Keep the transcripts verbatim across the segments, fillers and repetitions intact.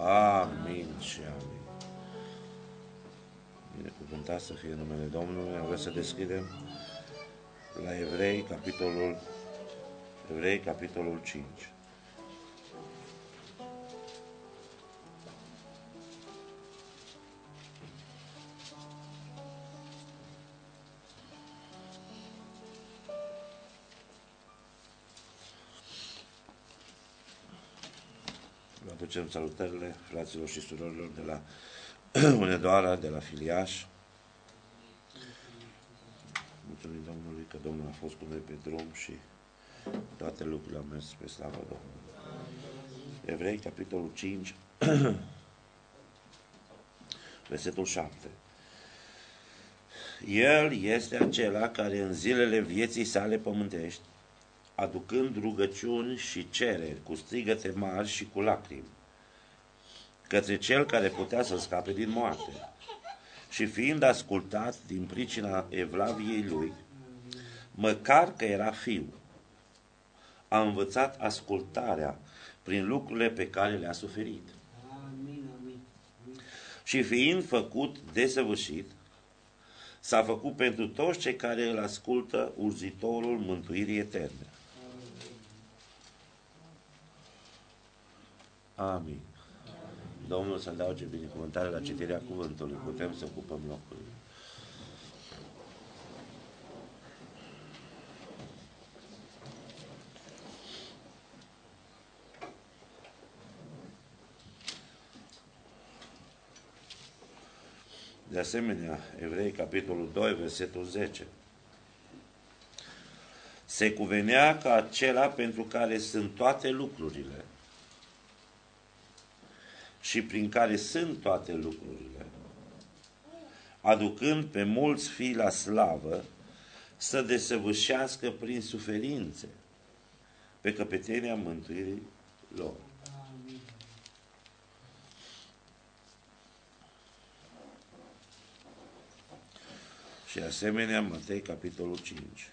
Amin și amin. Binecuvântat să fie numele Domnului. Am vrea să deschidem la Evrei, capitolul Evrei, capitolul cinci. Aducem salutările fraților și surorilor de la Unedoara, de la Filiaș. Mulțumim Domnului că Domnul a fost cu noi pe drum și toate lucrurile au mers pe slavă Domnului. Evrei, capitolul cinci, versetul șapte. El este acela care în zilele vieții sale pământești, aducând rugăciuni și cereri cu strigăte mari și cu lacrimi, către cel care putea să scape din moarte, și fiind ascultat din pricina evlaviei lui, măcar că era fiu, a învățat ascultarea prin lucrurile pe care le-a suferit. Amin, amin. Și fiind făcut desăvârșit, s-a făcut pentru toți cei care îl ascultă urzitorul mântuirii eterne. Amin. Domnul să adauge binecuvântare la citirea cuvântului. Putem să ocupăm locurile. De asemenea, Evrei, capitolul doi, versetul zece. Se cuvenea ca acela pentru care sunt toate lucrurile și prin care sunt toate lucrurile, aducând pe mulți fii la slavă, să desăvârșească prin suferințe pe căpetenia mântuirii lor. Și asemenea, Matei, capitolul cinci.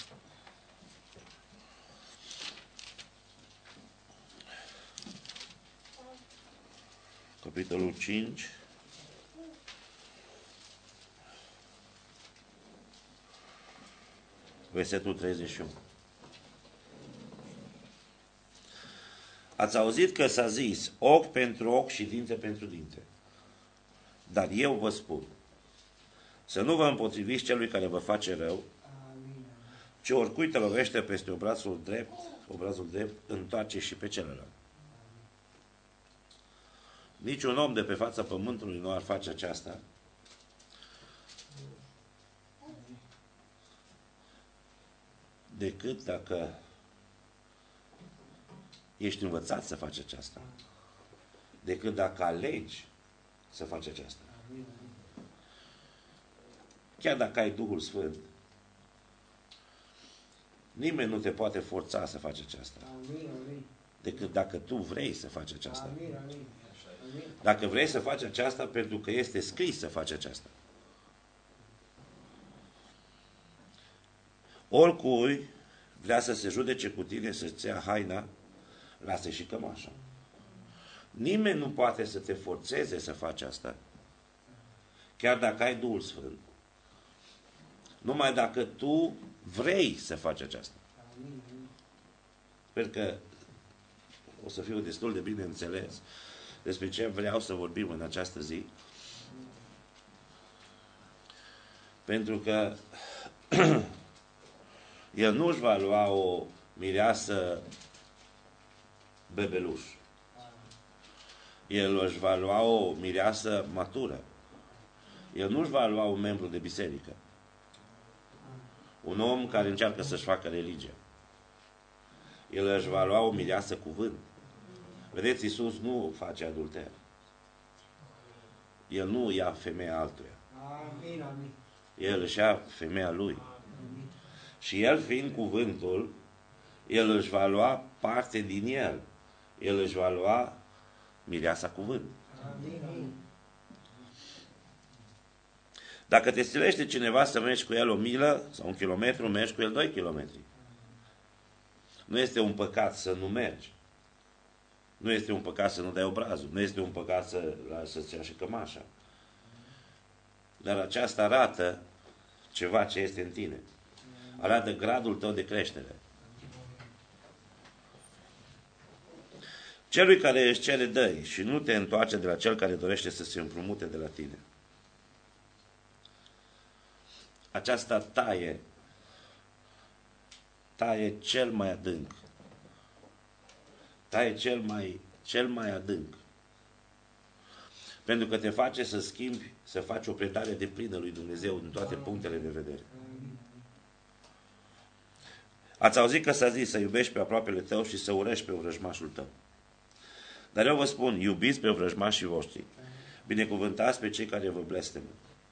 Capitolul cinci, versetul treizeci și unu. Ați auzit că s-a zis ochi pentru ochi și dinte pentru dinte. Dar eu vă spun, să nu vă împotriviți celui care vă face rău, ci oricui te lovește peste obrazul drept, obrazul drept, întoarce și pe celălalt. Niciun om de pe fața pământului nu ar face aceasta, decât dacă ești învățat să faci aceasta, decât dacă alegi să faci aceasta. Chiar dacă ai Duhul Sfânt, nimeni nu te poate forța să faci aceasta, decât dacă tu vrei să faci aceasta. Dacă vrei să faci aceasta pentru că este scris să faci aceasta. Oricui vrea să se judece cu tine, să-ți ia haina, lasă și cămașa. Nimeni nu poate să te forțeze să faci asta, chiar dacă ai Duhul Sfânt. Numai dacă tu vrei să faci aceasta. Sper că o să fiu destul de bine înțeles despre ce vreau să vorbim în această zi. Pentru că el nu își va lua o mireasă bebeluș. El își va lua o mireasă matură. El nu își va lua un membru de biserică. Un om care încearcă să-și facă religie. El își va lua o mireasă cuvânt. Vedeți, Iisus nu face adulter. El nu ia femeia altuia. Amin, amin. El își ia femeia lui. Amin. Și el fiind cuvântul, el își va lua parte din el. El își va lua mireasa cuvânt. Amin. Dacă te stilește cineva să mergi cu el o milă sau un kilometru, mergi cu el doi kilometri. Nu este un păcat să nu mergi. Nu este un păcat să nu dai obrazul. Nu este un păcat să, să-ți ia și cămașa. Dar aceasta arată ceva ce este în tine. Arată gradul tău de creștere. Celui care își cere dă-i și nu te întoarce de la cel care dorește să se împrumute de la tine. Aceasta taie, taie cel mai adânc. Taie cel mai, cel mai adânc. Pentru că te face să schimbi, să faci o predare deplină lui Dumnezeu în toate punctele de vedere. Ați auzit că s-a zis să iubești pe aproapele tău și să urăști pe vrăjmașul tău. Dar eu vă spun, iubiți pe vrăjmașii voștri, binecuvântați pe cei care vă blestemă.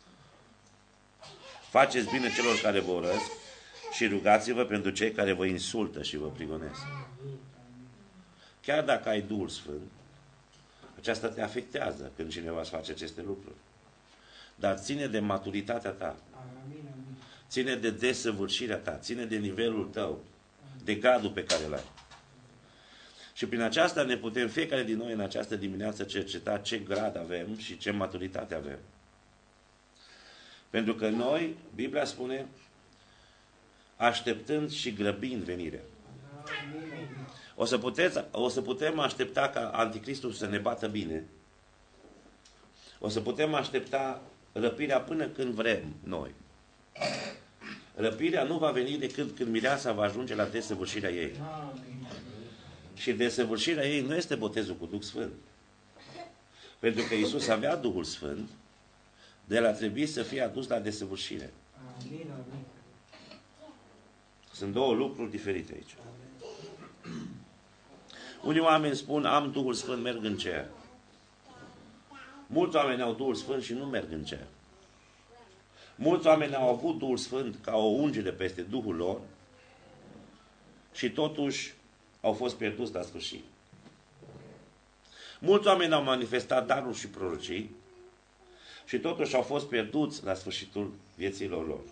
Faceți bine celor care vă urăsc și rugați-vă pentru cei care vă insultă și vă prigonesc. Chiar dacă ai Duhul Sfânt, aceasta te afectează când cineva îți face aceste lucruri. Dar ține de maturitatea ta. Ține de desăvârșirea ta. Ține de nivelul tău. De gradul pe care îl ai. Și prin aceasta ne putem fiecare din noi în această dimineață cerceta ce grad avem și ce maturitate avem. Pentru că noi, Biblia spune, așteptând și grăbind venirea. O să, puteți, o să putem aștepta ca Anticristul să ne bată bine. O să putem aștepta răpirea până când vrem noi. Răpirea nu va veni decât când mireasa va ajunge la desăvârșirea ei. Și desăvârșirea ei nu este botezul cu Duh Sfânt. Pentru că Iisus avea Duhul Sfânt, de el a trebuit să fie adus la desăvârșire. Sunt două lucruri diferite aici. Unii oameni spun, am Duhul Sfânt, merg în cer. Mulți oameni au Duhul Sfânt și nu merg în cer. Mulți oameni au avut Duhul Sfânt ca o ungere peste Duhul lor și totuși au fost pierduți la sfârșit. Mulți oameni au manifestat daruri și prorocii și totuși au fost pierduți la sfârșitul vieților lor.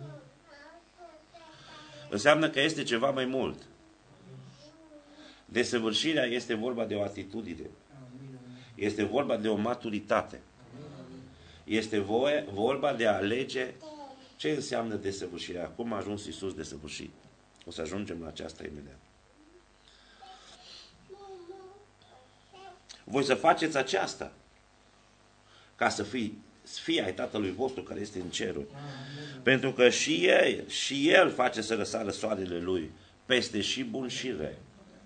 Înseamnă că este ceva mai mult. Desăvârșirea este vorba de o atitudine. Este vorba de o maturitate. Este voie, vorba de a alege ce înseamnă desăvârșirea. Cum a ajuns Iisus desăvârșit. O să ajungem la aceasta imediat. Voi să faceți aceasta ca să fii fii ai Tatălui vostru care este în ceruri. Pentru că și El, și El face să răsară soarele Lui peste și bun și răi.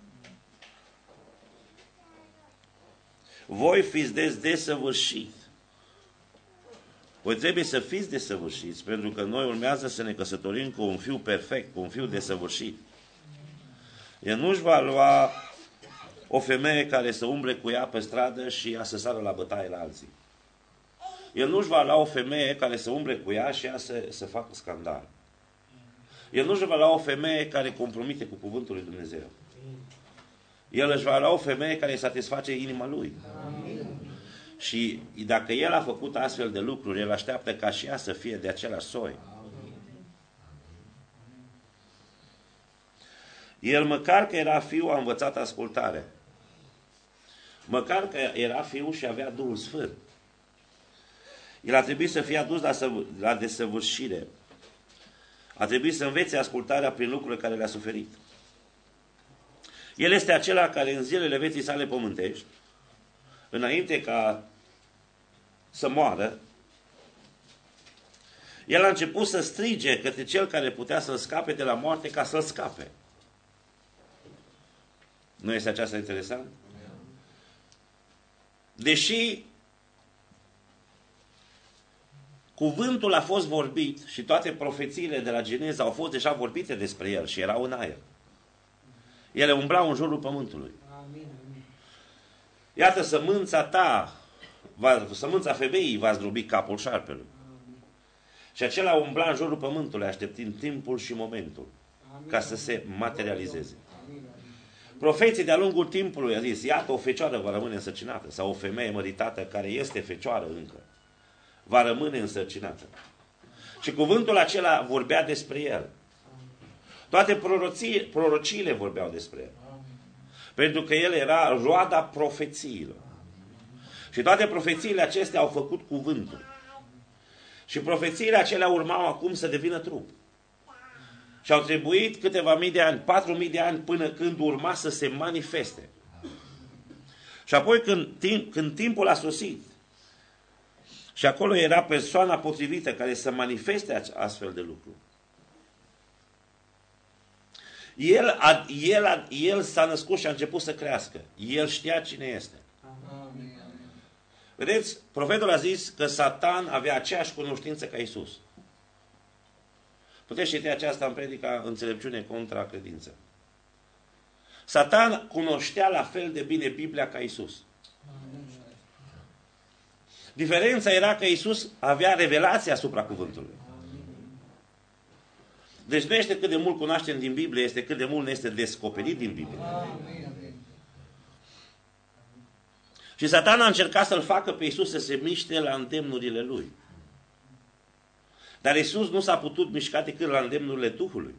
Voi fiți des desăvârșiți. Voi trebuie să fiți desăvârșiți, pentru că noi urmează să ne căsătorim cu un fiu perfect, cu un fiu desăvârșit. El nu-și va lua o femeie care să umble cu ea pe stradă și ea să sară la bătaie la alții. El nu-și va lua o femeie care să umble cu ea și ea să, să facă scandal. El nu-și va lua o femeie care compromite cu cuvântul lui Dumnezeu. El își va lua o femeie care îi satisface inima lui. Amin. Și dacă el a făcut astfel de lucruri, el așteaptă ca și ea să fie de același soi. Amin. El măcar că era fiu a învățat ascultare. Măcar că era fiu și avea Duhul Sfânt. El a trebuit să fie adus la, la desăvârșire. A trebuit să învețe ascultarea prin lucrurile care le-a suferit. El este acela care în zilele vieții sale pământești, înainte ca să moară, el a început să strige către cel care putea să-l scape de la moarte ca să-l scape. Nu este aceasta interesant? Deși cuvântul a fost vorbit și toate profețiile de la Geneza au fost deja vorbite despre el și erau în aer. Ele umblau în jurul pământului. Amin, amin. Iată, sămânța ta, va, sămânța femeii va zdrobi capul șarpelui. Amin. Și acela umbla în jurul pământului, așteptând timpul și momentul, amin, ca să se materializeze. Amin, amin. Profeții de-a lungul timpului a zis, iată, o fecioară va rămâne însărcinată, sau o femeie măritată care este fecioară încă, va rămâne însărcinată. Și cuvântul acela vorbea despre el. Toate prorocii, prorociile vorbeau despre el. Pentru că el era roada profețiilor. Și toate profețiile acestea au făcut cuvântul. Și profețiile acelea urmau acum să devină trup. Și au trebuit câteva mii de ani, patru mii de ani, până când urma să se manifeste. Și apoi când, timp, când timpul a sosit, și acolo era persoana potrivită care să manifeste astfel de lucruri, El, a, el, a, el s-a născut și a început să crească. El știa cine este. Amin. Vedeți, profetul a zis că Satan avea aceeași cunoștință ca Iisus. Puteți citi aceasta în predica Înțelepciune contra credință. Satan cunoștea la fel de bine Biblia ca Iisus. Diferența era că Iisus avea revelație asupra cuvântului. Deci nu este cât de mult cunoaștem din Biblie, este cât de mult ne este descoperit din Biblie. Și Satan a încercat să-l facă pe Iisus să se miște la îndemnurile lui. Dar Iisus nu s-a putut mișca decât la îndemnurile Duhului.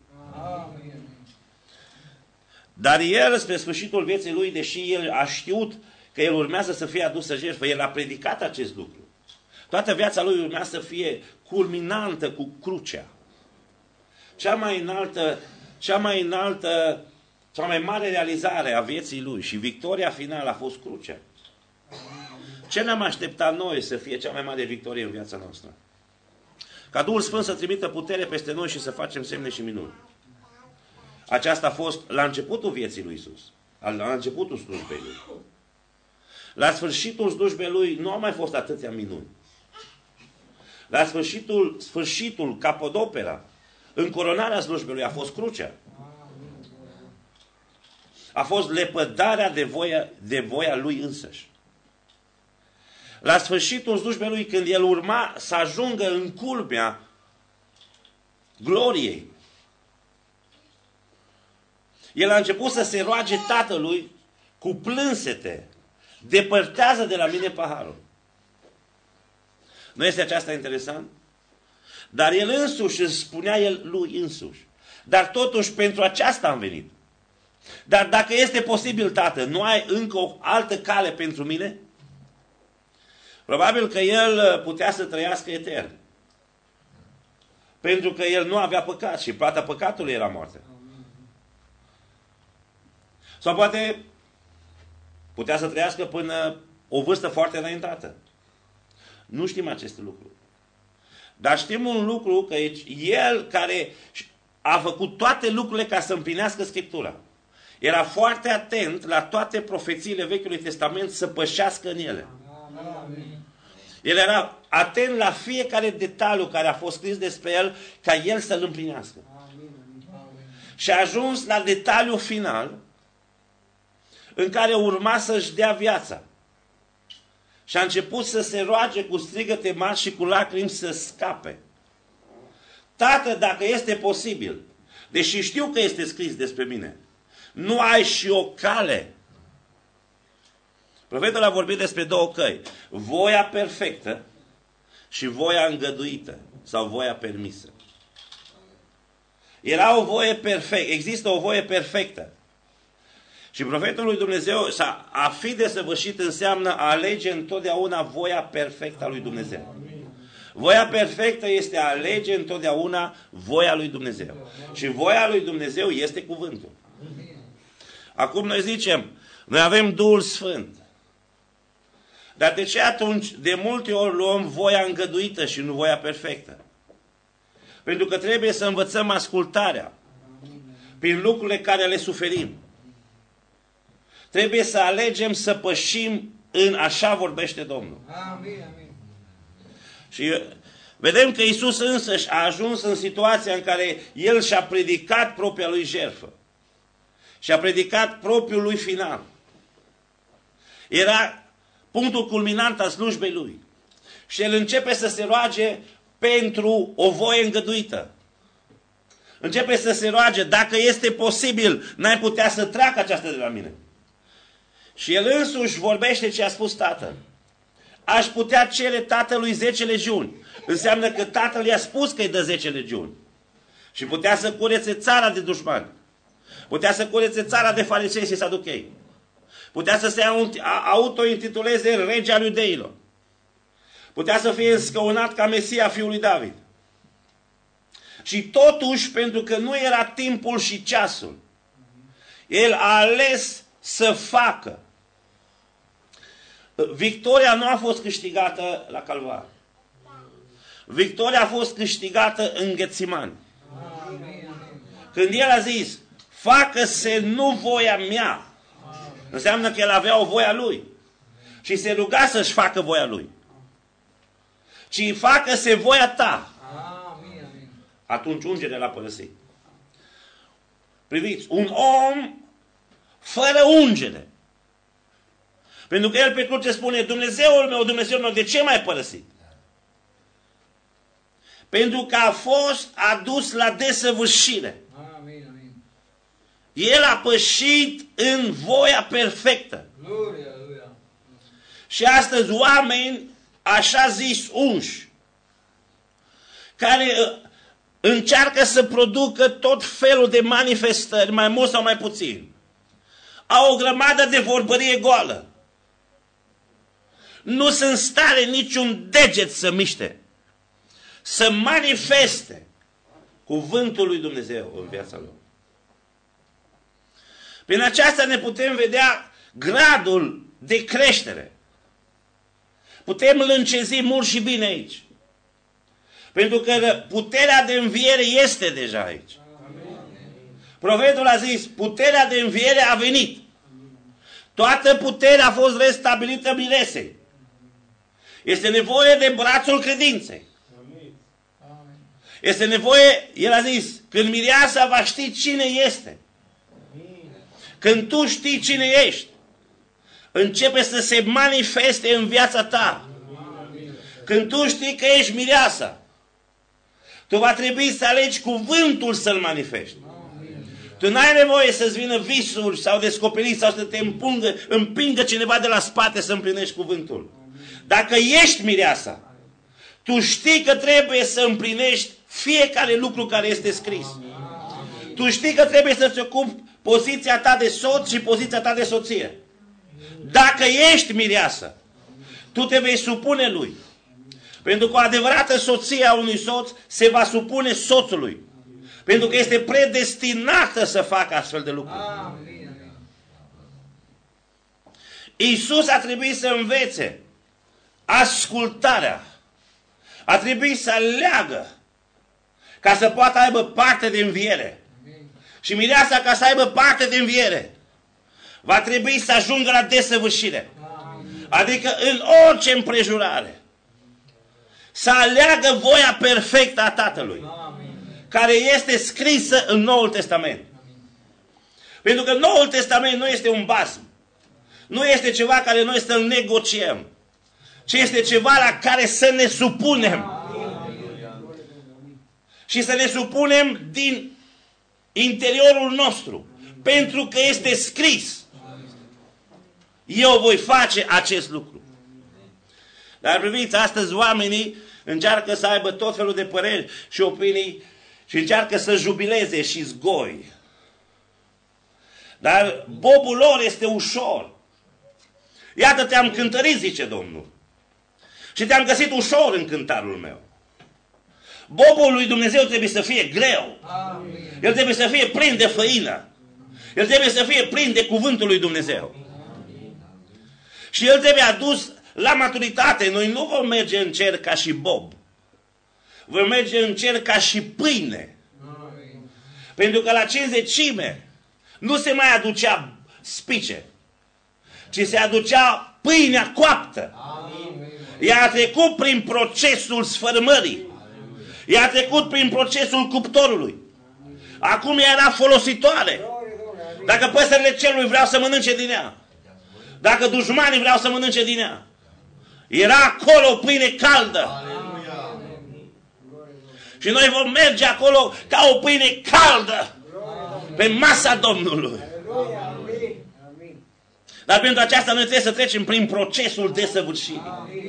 Dar el, spre sfârșitul vieții lui, deși el a știut că el urmează să fie adus să jertfă, el a predicat acest lucru. Toată viața lui urmea să fie culminantă cu crucea. Cea mai înaltă, cea mai înaltă, cea mai mare realizare a vieții lui și victoria finală a fost crucea. Ce ne-am așteptat noi să fie cea mai mare victorie în viața noastră? Ca Duhul Sfânt să trimită putere peste noi și să facem semne și minuni. Aceasta a fost la începutul vieții lui Iisus, la începutul slujbei lui. La sfârșitul slujbei lui nu au mai fost atâția minuni. La sfârșitul, sfârșitul capodopera, în coronarea slujbei lui a fost crucea. A fost lepădarea de voia, de voia lui însăși. La sfârșitul slujbei lui, când el urma să ajungă în culmea gloriei, el a început să se roage Tatălui cu plânsete: depărtează de la mine paharul. Nu este aceasta interesant? Dar el însuși își spunea el lui însuși: dar totuși pentru aceasta am venit. Dar dacă este posibil, Tată, nu ai încă o altă cale pentru mine? Probabil că el putea să trăiască etern. Pentru că el nu avea păcat și plata păcatului era moarte. Sau poate putea să trăiască până o vârstă foarte înaintată. Nu știm aceste lucruri. Dar știm un lucru, că el care a făcut toate lucrurile ca să împlinească Scriptura, era foarte atent la toate profețiile Vechiului Testament să pășească în ele. El era atent la fiecare detaliu care a fost scris despre el, ca el să-l împlinească. Și a ajuns la detaliul final, în care urma să-și dea viața. Și a început să se roage cu strigăte mari și cu lacrimi să scape. Tată, dacă este posibil, deși știu că este scris despre mine, nu ai și o cale. Profetul a vorbit despre două căi: voia perfectă și voia îngăduită sau voia permisă. Era o voie perfectă, există o voie perfectă. Și profetul lui Dumnezeu, a fi desăvârșit înseamnă a alege întotdeauna voia perfectă a lui Dumnezeu. Voia perfectă este a alege întotdeauna voia lui Dumnezeu. Și voia lui Dumnezeu este cuvântul. Acum noi zicem, noi avem Duhul Sfânt. Dar de ce atunci de multe ori luăm voia îngăduită și nu voia perfectă? Pentru că trebuie să învățăm ascultarea prin lucrurile care le suferim. Trebuie să alegem să pășim în așa vorbește Domnul. Amin, amin. Și vedem că Iisus însăși a ajuns în situația în care El și-a predicat propria Lui jertfă. Și-a predicat propriul Lui final. Era punctul culminant al slujbei Lui. Și El începe să se roage pentru o voie îngăduită. Începe să se roage: dacă este posibil, n-ai putea să treacă aceasta de la mine. Și el însuși vorbește ce a spus Tatăl. Aș putea cere Tatălui zece legiuni. Înseamnă că Tatăl i-a spus că îi dă zece legiuni. Și putea să curețe țara de dușmani. Putea să curețe țara de farisei și saduchei. Putea să se autointituleze rege al iudeilor. Putea să fie înscăunat ca Mesia fiului David. Și totuși, pentru că nu era timpul și ceasul, el a ales să facă. Victoria nu a fost câștigată la Calvar. Victoria a fost câștigată în Ghețimani. Când el a zis, facă-se nu voia mea, înseamnă că el avea o voia lui. Și se ruga să-și facă voia lui. Ci facă-se voia ta. Atunci ungere l-a părăsit. Priviți, un om fără ungere. Pentru că el pe cruce spune, Dumnezeul meu, Dumnezeul meu, de ce m-ai părăsit? Pentru că a fost adus la desăvârșire. Amin, amin. El a pășit în voia perfectă. Gloria, gloria. Și astăzi oameni, așa zis, unși, care încearcă să producă tot felul de manifestări, mai mult sau mai puțin, au o grămadă de vorbărie goală. Nu sunt în stare niciun deget să miște, să manifeste cuvântul lui Dumnezeu în viața lor. Prin aceasta ne putem vedea gradul de creștere. Putem lâncezi mult și bine aici. Pentru că puterea de înviere este deja aici. Profetul a zis, puterea de înviere a venit. Toată puterea a fost restabilită miresei. Este nevoie de brațul credinței. Este nevoie, el a zis, când mireasa va ști cine este. Când tu știi cine ești, începe să se manifeste în viața ta. Când tu știi că ești mireasa, tu va trebui să alegi cuvântul să-l manifesti. Tu n-ai nevoie să-ți vină visuri sau descoperiri sau să te împungă, împingă cineva de la spate să împlinești cuvântul. Dacă ești mireasa, tu știi că trebuie să împlinești fiecare lucru care este scris. Tu știi că trebuie să-ți ocupi poziția ta de soț și poziția ta de soție. Dacă ești mireasă, tu te vei supune lui. Pentru că o adevărată soție a unui soț se va supune soțului. Pentru că este predestinată să facă astfel de lucruri. Iisus a trebuit să învețe ascultarea. A trebuit să aleagă ca să poată aibă parte de înviere. Și mireasa, ca să aibă parte de înviere, va trebui să ajungă la desăvârșire. Adică în orice împrejurare să aleagă voia perfectă a Tatălui, care este scrisă în Noul Testament. Pentru că Noul Testament nu este un basm. Nu este ceva care noi să-l negociem, ci este ceva la care să ne supunem. Și să ne supunem din interiorul nostru. Pentru că este scris. Eu voi face acest lucru. Dar priviți, astăzi oamenii încearcă să aibă tot felul de păreri și opinii și încearcă să jubileze și zgoi. Dar bobul lor este ușor. Iată, te-am cântărit, zice Domnul. Și te-am găsit ușor în cântarul meu. Bobul lui Dumnezeu trebuie să fie greu. El trebuie să fie plin de făină. El trebuie să fie plin de cuvântul lui Dumnezeu. Și el trebuie adus la maturitate. Noi nu vom merge în cer ca și bob. Vom merge în cer ca și pâine. Pentru că la cincizecime nu se mai aducea spice, ci se aducea pâinea coaptă. Ea a trecut prin procesul sfărâmării. Ea a trecut prin procesul cuptorului. Acum ea era folositoare. Dacă păsările cerului vreau să mănânce din ea, dacă dușmanii vreau să mănânce din ea, era acolo o pâine caldă. Și noi vom merge acolo ca o pâine caldă pe masa Domnului. Dar pentru aceasta noi trebuie să trecem prin procesul desăvârșirii.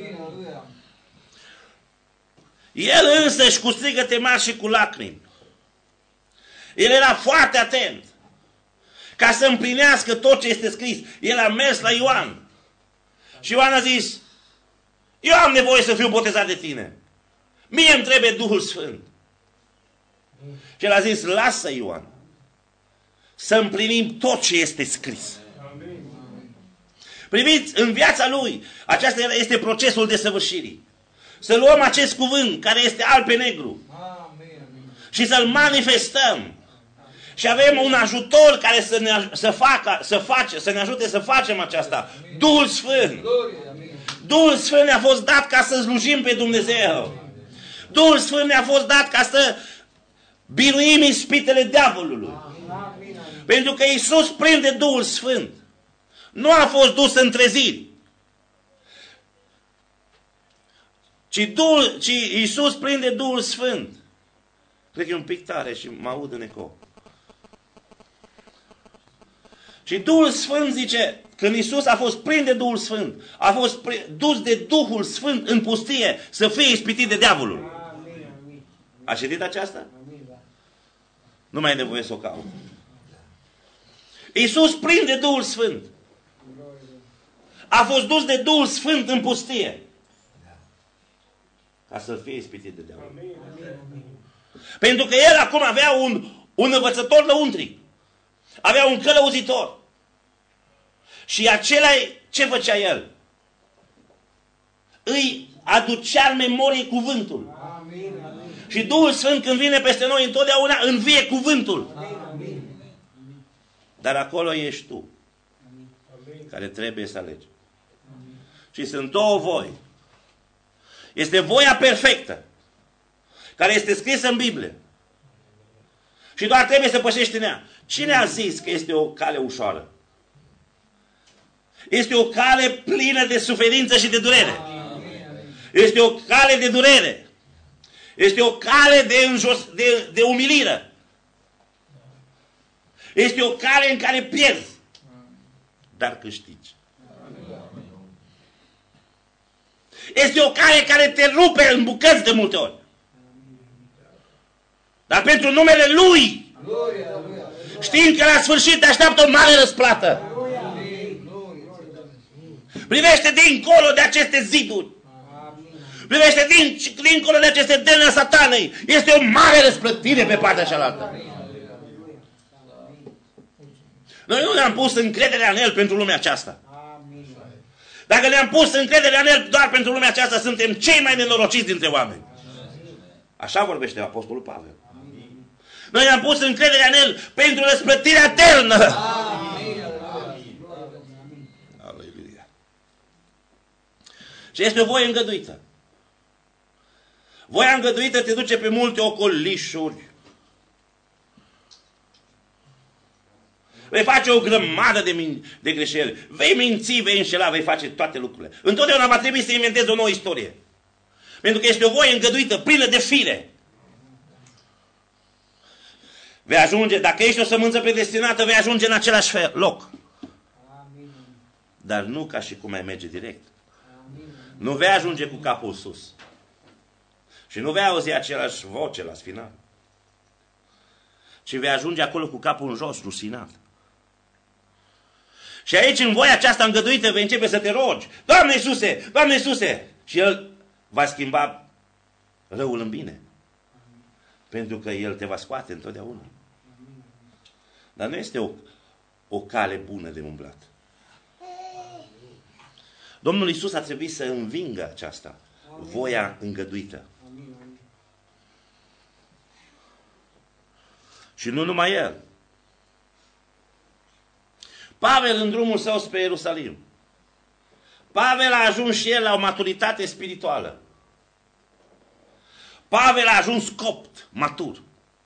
El însăși cu strigăte mari și cu lacrimi. El era foarte atent ca să împlinească tot ce este scris. El a mers la Ioan. Și Ioan a zis, eu am nevoie să fiu botezat de tine. Mie îmi trebuie Duhul Sfânt. Și el a zis, lasă Ioan să împlinim tot ce este scris. Priviți, în viața lui, acesta este procesul desăvârșirii. Să luăm acest cuvânt care este alb pe negru și să-l manifestăm. Și avem un ajutor care să ne, să facă, să face, să ne ajute să facem aceasta. Duhul Sfânt. Duhul Sfânt ne-a fost dat ca să slujim pe Dumnezeu. Duhul Sfânt ne-a fost dat ca să biruim ispitele diavolului. Pentru că Iisus, plin de Duhul Sfânt, nu a fost dus în treziri, ci, Duhul, ci Iisus, plin de Duhul Sfânt. Cred că e un pic tare și mă aud în eco. Și Duhul Sfânt zice, când Iisus a fost plin de Duhul Sfânt, a fost dus de Duhul Sfânt în pustie să fie ispitit de diavolul. A citit aceasta? Nu mai e nevoie să o caut. Iisus, plin de Duhul Sfânt, a fost dus de Duhul Sfânt în pustie ca să fie ispitit de diavol. Pentru că el acum avea un, un învățător lăuntric. Avea un călăuzitor. Și acela, ce făcea el? Îi aducea în memorie cuvântul. Amin. Și Duhul Sfânt, când vine peste noi, întotdeauna învie cuvântul. Amin. Dar acolo ești tu, care trebuie să alegi. Amin. Și sunt două voi. Este voia perfectă, care este scrisă în Biblie. Și doar trebuie să pășești în ea. Cine a zis că este o cale ușoară? Este o cale plină de suferință și de durere. Este o cale de durere. Este o cale de, înjos, de, de umilire. Este o cale în care pierzi, dar câștigi. Este o cale care te rupe în bucăți de multe ori. Dar pentru numele Lui, știind că la sfârșit te așteaptă o mare răsplată. Privește dincolo de aceste ziduri. Privește din, dincolo de aceste dene a satanei. Este o mare răsplătire pe partea cealaltă. Noi nu ne-am pus încrederea în El pentru lumea aceasta. Dacă ne-am pus încrederea în El doar pentru lumea aceasta, suntem cei mai nenorociți dintre oameni. Așa vorbește Apostolul Pavel. Noi ne-am pus încrederea în El pentru răsplătirea eternă. Aleluia. Și este o voie îngăduită. Voia îngăduită te duce pe multe ocolișuri. Vei face o grămadă de, min- de greșeli. Vei minți, vei înșela, vei face toate lucrurile. Întotdeauna va trebui să inventezi o nouă istorie. Pentru că este o voie îngăduită, plină de fire. Vei ajunge, dacă ești o sămânță predestinată, vei ajunge în același fel, loc. Dar nu ca și cum ai merge direct. Nu vei ajunge cu capul sus. Și nu vei auzi același voce la final. Ci vei ajunge acolo cu capul în jos, rusinat. Și aici, în voia aceasta îngăduită, vei începe să te rogi. Doamne Iisuse, Doamne Iisuse! Și El va schimba răul în bine. Pentru că El te va scoate întotdeauna. Dar nu este o, o cale bună de umblat. Domnul Iisus a trebuit să învingă aceasta, voia îngăduită. Și nu numai El. Pavel, în drumul său spre Ierusalim, Pavel a ajuns și el la o maturitate spirituală. Pavel a ajuns copt, matur.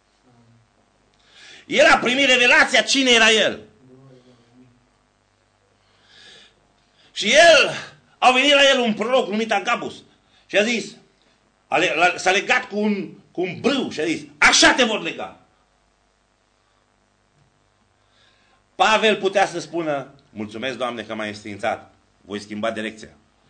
El a primit revelația cine era el. Și el, a venit la el un proroc numit Agabus și a zis, s-a legat cu un, cu un brâu și a zis, așa te vor lega. Pavel putea să spună, mulțumesc, Doamne, că m-ai înștiințat, voi schimba direcția.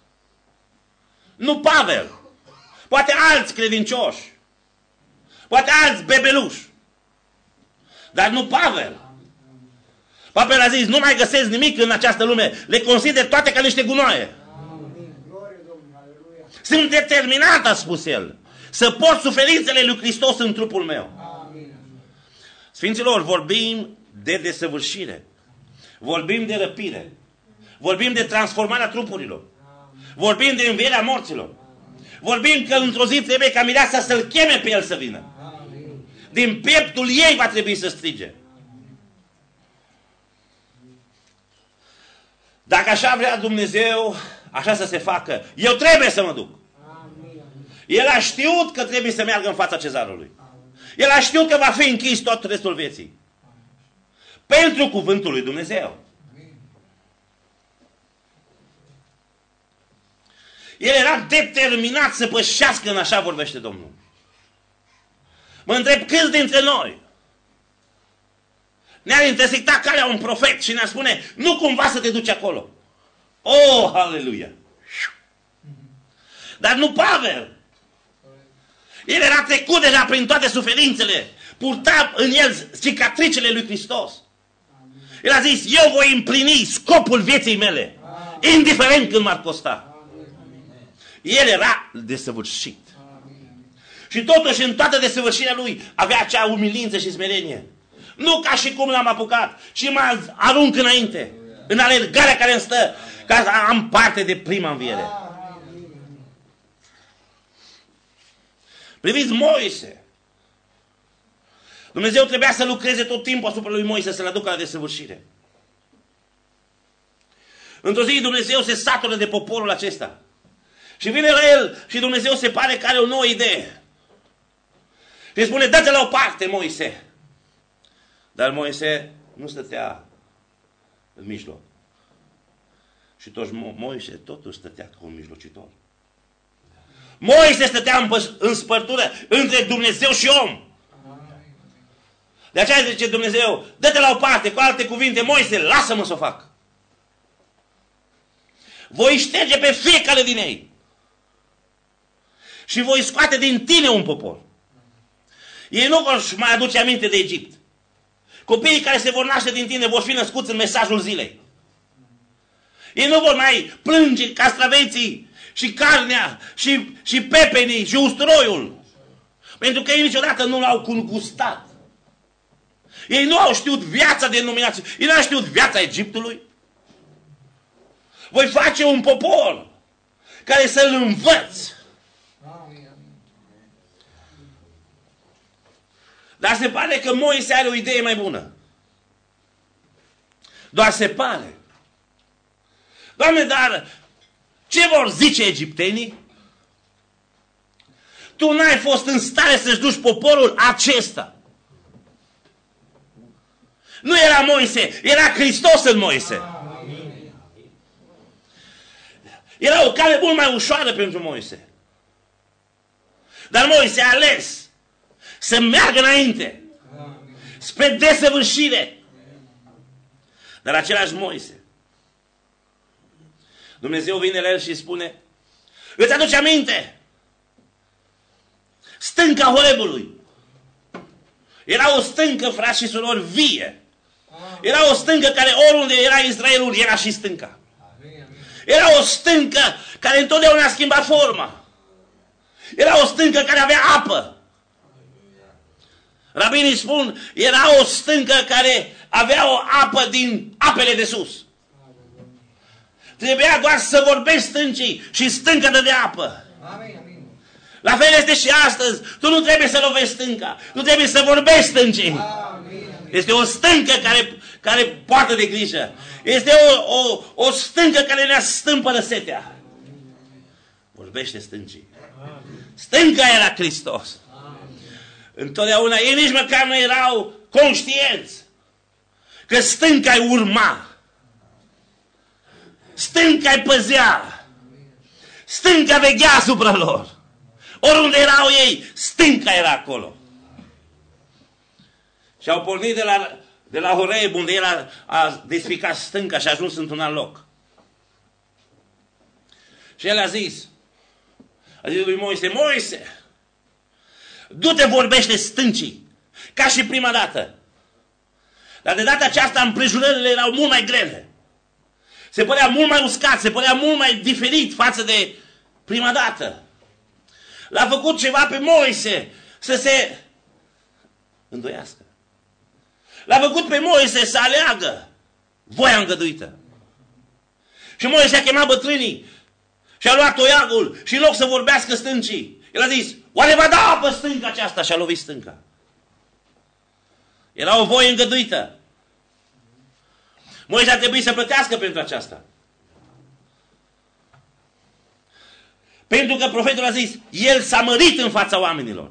Nu Pavel, poate alți credincioși, poate alți bebeluși, dar nu Pavel. Papele a zis, nu mai găsesc nimic în această lume. Le consider toate ca niște gunoaie. Sunt determinat, a spus el, să port suferințele lui Hristos în trupul meu. Sfinților, vorbim de desăvârșire. Vorbim de răpire. Vorbim de transformarea trupurilor. Vorbim de învierea morților. Vorbim că într-o zi trebuie ca mireasa să-l cheme pe el să vină. Din pieptul ei va trebui să strige. Dacă așa vrea Dumnezeu, așa să se facă. Eu trebuie să mă duc. El a știut că trebuie să meargă în fața cezarului. El a știut că va fi închis tot restul vieții. Pentru cuvântul lui Dumnezeu. El era determinat să pășească în așa vorbește Domnul. Mă întreb câți dintre noi ne-ar intersecta calea un profet și ne-ar spune, nu cumva să te duci acolo. Oh, aleluia! Dar nu Pavel. El era trecut deja prin toate suferințele. Purta în el cicatricele lui Hristos. El a zis, eu voi împlini scopul vieții mele, indiferent când m-ar costa. El era desăvârșit. Și totuși în toată desăvârșirea lui avea acea umilință și smerenie. Nu ca și cum l-am apucat și mă arunc înainte, în alergarea care îmi stă, ca să am parte de prima înviere. Priviți Moise. Dumnezeu trebuia să lucreze tot timpul asupra lui Moise, să-l aducă la desăvârșire. Într-o zi Dumnezeu se satură de poporul acesta. Și vine la el și Dumnezeu se pare că are o nouă idee. Și îi spune, dă-te la o parte, Moise. Dar Moise nu stătea în mijloc. Și toți Mo- Moise totuși stătea ca un mijlocitor. Moise stătea în, în spărtură între Dumnezeu și om. De aceea zice Dumnezeu, dă-te la o parte, cu alte cuvinte, Moise, lasă-mă să o fac. Voi șterge pe fiecare din ei. Și voi scoate din tine un popor. Ei nu vor mai aduce aminte de Egipt. Copiii care se vor naște din tine vor fi născuți în mesajul zilei. Ei nu vor mai plânge castraveții și carnea și, și pepenii și usturoiul. Pentru că ei niciodată nu l-au gustat. Ei nu au știut viața de denominație. Ei nu au știut viața Egiptului. Voi face un popor care să-l învăț. Dar se pare că Moise are o idee mai bună. Doar se pare. Doamne, dar ce vor zice egiptenii? Tu n-ai fost în stare să-și duci poporul acesta. Nu era Moise, era Hristos în Moise. Era o cale mult mai ușoară pentru Moise. Dar Moise a ales să meargă înainte, spre desăvârșire. Dar același Moise, Dumnezeu vine la el și spune, îți aduce aminte? Stânca Horebului. Era o stâncă, frați și surori, vie. Era o stâncă care oriunde era Israelul, era și stânca. Era o stâncă care întotdeauna schimba forma. Era o stâncă care avea apă. Rabinii spun, era o stâncă care avea o apă din apele de sus. Trebuia doar să vorbești stâncii și stânca dădea apă. La fel este și astăzi. Tu nu trebuie să lovești stânca. Tu trebuie să vorbești stâncii. Este o stâncă care, care poartă de grijă. Este o, o, o stâncă care ne stâmpără setea. Vorbește stâncii. Stânca era Hristos. Întotdeauna ei nici măcar nu erau conștienți că stânca-i urma. Stânca-i păzea. Stânca veghea asupra lor. Oriunde erau ei, stânca era acolo. Și au pornit de la, de la Horeb, unde el a, a desficat stânca și a ajuns într-un alt loc. Și el a zis, a zis lui Moise, Moise, du-te vorbește stâncii, ca și prima dată. Dar de data aceasta împrejurările erau mult mai grele. Se părea mult mai uscat, se părea mult mai diferit față de prima dată. L-a făcut ceva pe Moise să se îndoiască. L-a făcut pe Moise să aleagă voia îngăduită. Și Moise a chemat bătrânii și a luat toiagul și în loc să vorbească stâncii, el a zis, oare va da apă stânca aceasta? Și a lovit stânca. Era o voie îngăduită. Moise a trebuit să plătească pentru aceasta. Pentru că profetul a zis, el s-a mărit în fața oamenilor.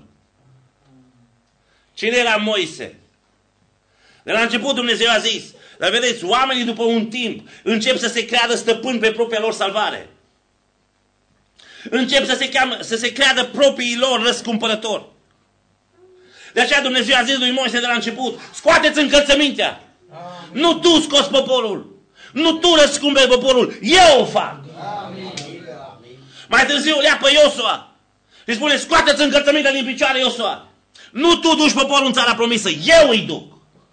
Cine era Moise? De la început Dumnezeu a zis, dar vedeți, oamenii după un timp încep să se creadă stăpâni pe propria lor salvare. Încep să se, cheamă, să se creadă proprii lor răscumpărători. De aceea Dumnezeu a zis lui Moise de la început, scoateți încălțămintea. Amin. Nu tu scoți poporul. Nu tu răscumperi poporul. Eu o fac. Amin. Mai târziu le ia pe Iosua și spune, scoateți încălțămintea din picioare, Iosua. Nu tu duci poporul în țara promisă. Eu îi duc.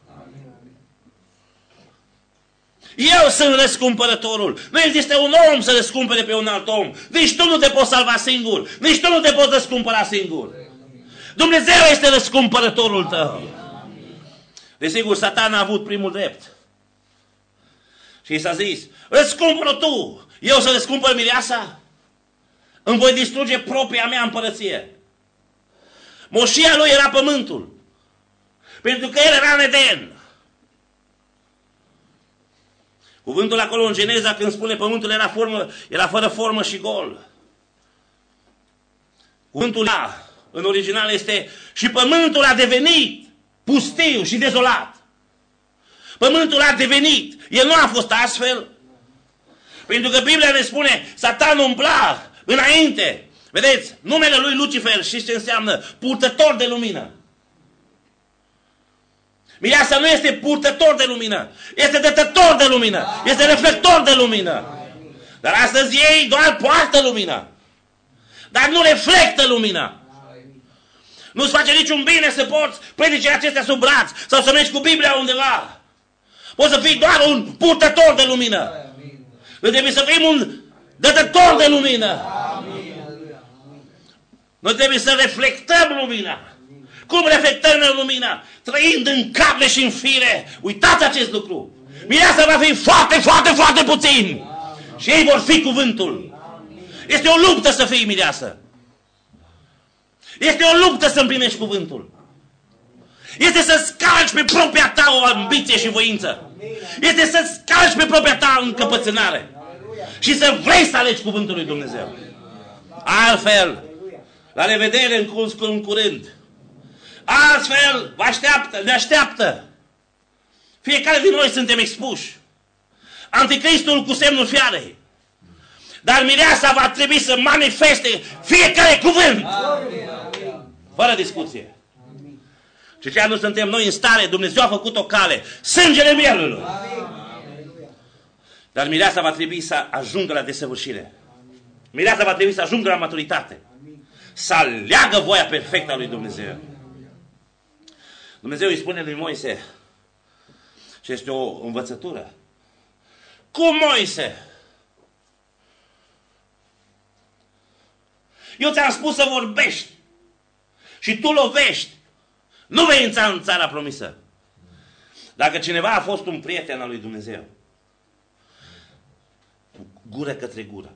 Eu sunt răscumpărătorul. Nu există un om să răscumpere pe un alt om. Nici tu nu te poți salva singur. Nici tu nu te poți răscumpăra singur. Dumnezeu este răscumpărătorul tău. Desigur, Satan a avut primul drept. Și i s-a zis, răscumpără tu. Eu să răscumpăr mireasa? Îmi voi distruge propria mea împărăție. Moșia lui era pământul. Pentru că el era în Eden. Cuvântul acolo în Geneza, când spune pământul era, formă, era fără formă și gol. Cuvântul ăla, în original este și pământul a devenit pustiu și dezolat. Pământul a devenit. El nu a fost astfel. Pentru că Biblia ne spune, Satan umbla înainte. Vedeți, numele lui Lucifer, știți ce înseamnă? Purtător de lumină. Mireasa nu este purtător de lumină, este dătător de lumină, este reflector de lumină. Dar astăzi ei doar poartă lumină, dar nu reflectă lumina. Nu-ți face niciun bine să porți predicile acestea sub braț sau să mergi cu Biblia undeva. Poți să fii doar un purtător de lumină. Noi trebuie să fim un dătător de lumină. Noi trebuie să reflectăm lumina. Cum reflectăm noi lumina? Trăind în carne și în fire. Uitați acest lucru. Mireasa va fi foarte, foarte, foarte puțin. Și ei vor fi cuvântul. Este o luptă să fii mireasă. Este o luptă să împlinești cuvântul. Este să scalci pe propria ta o ambiție și voință. Este să scalci pe propria ta încăpățânare. Și să vrei să alegi cuvântul lui Dumnezeu. Altfel, la revedere în, în curând. Altfel, vă așteaptă, ne așteaptă. Fiecare din noi suntem expuși. Anticristul cu semnul fiarei. Dar mireasa va trebui să manifeste fiecare cuvânt. Fără discuție. Și ceea nu suntem noi în stare, Dumnezeu a făcut o cale. Sângele mielului. Dar mireasa va trebui să ajungă la desăvârșire. Mireasa va trebui să ajungă la maturitate. Să aleagă voia perfectă a lui Dumnezeu. Dumnezeu îi spune lui Moise, și este o învățătură, cu Moise, eu ți-am spus să vorbești și tu lovești, nu vei intra în țara promisă. Dacă cineva a fost un prieten al lui Dumnezeu, gură către gură,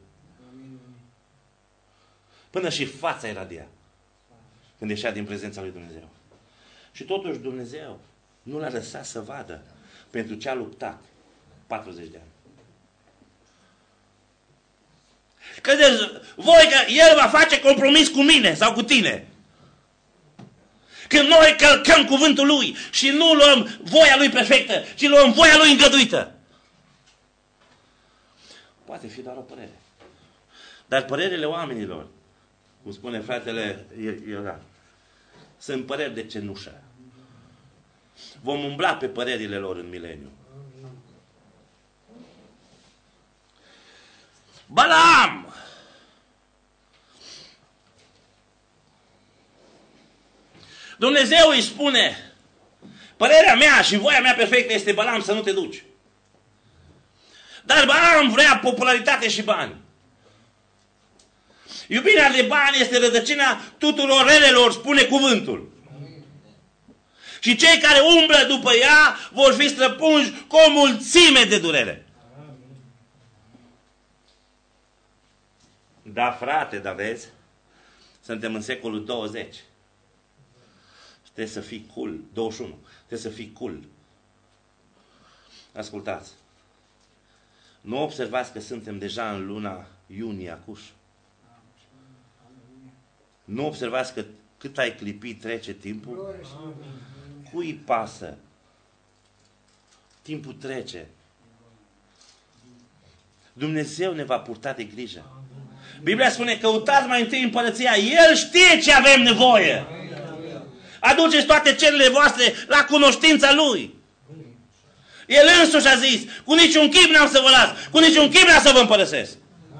până și fața era de ea, când ieșea din prezența lui Dumnezeu. Și totuși Dumnezeu nu l-a lăsat să vadă pentru ce a luptat patruzeci de ani. Credeți voi că El va face compromis cu mine sau cu tine? Când noi călcăm cuvântul Lui și nu luăm voia Lui perfectă, ci luăm voia Lui îngăduită. Poate fi doar o părere. Dar părerile oamenilor, cum spune fratele Ioran, sunt păreri de cenușă. Vom umbla pe părerile lor în mileniu. Balaam! Dumnezeu îi spune Părerea mea și voia mea perfectă este, Balaam, să nu te duci. Dar Balaam vrea popularitate și bani. Iubirea de bani este rădăcina tuturor relelor, spune cuvântul. Și cei care umblă după ea vor fi străpunși cu o mulțime de durere. Da, frate, dar vezi, suntem în secolul douăzeci. Trebuie să fii cool. douăzeci și unu. Trebuie să fii cool. Ascultați. Nu observați că suntem deja în luna iunie acuș? Nu observați că cât ai clipit trece timpul? Cui pasă? Timpul trece. Dumnezeu ne va purta de grijă. Biblia spune, căutați mai întâi împărăția. El știe ce avem nevoie. Aduceți toate cererile voastre la cunoștința Lui. El însuși a zis, cu niciun chip n-am să vă las, cu niciun chip n-am să vă împărăsesc.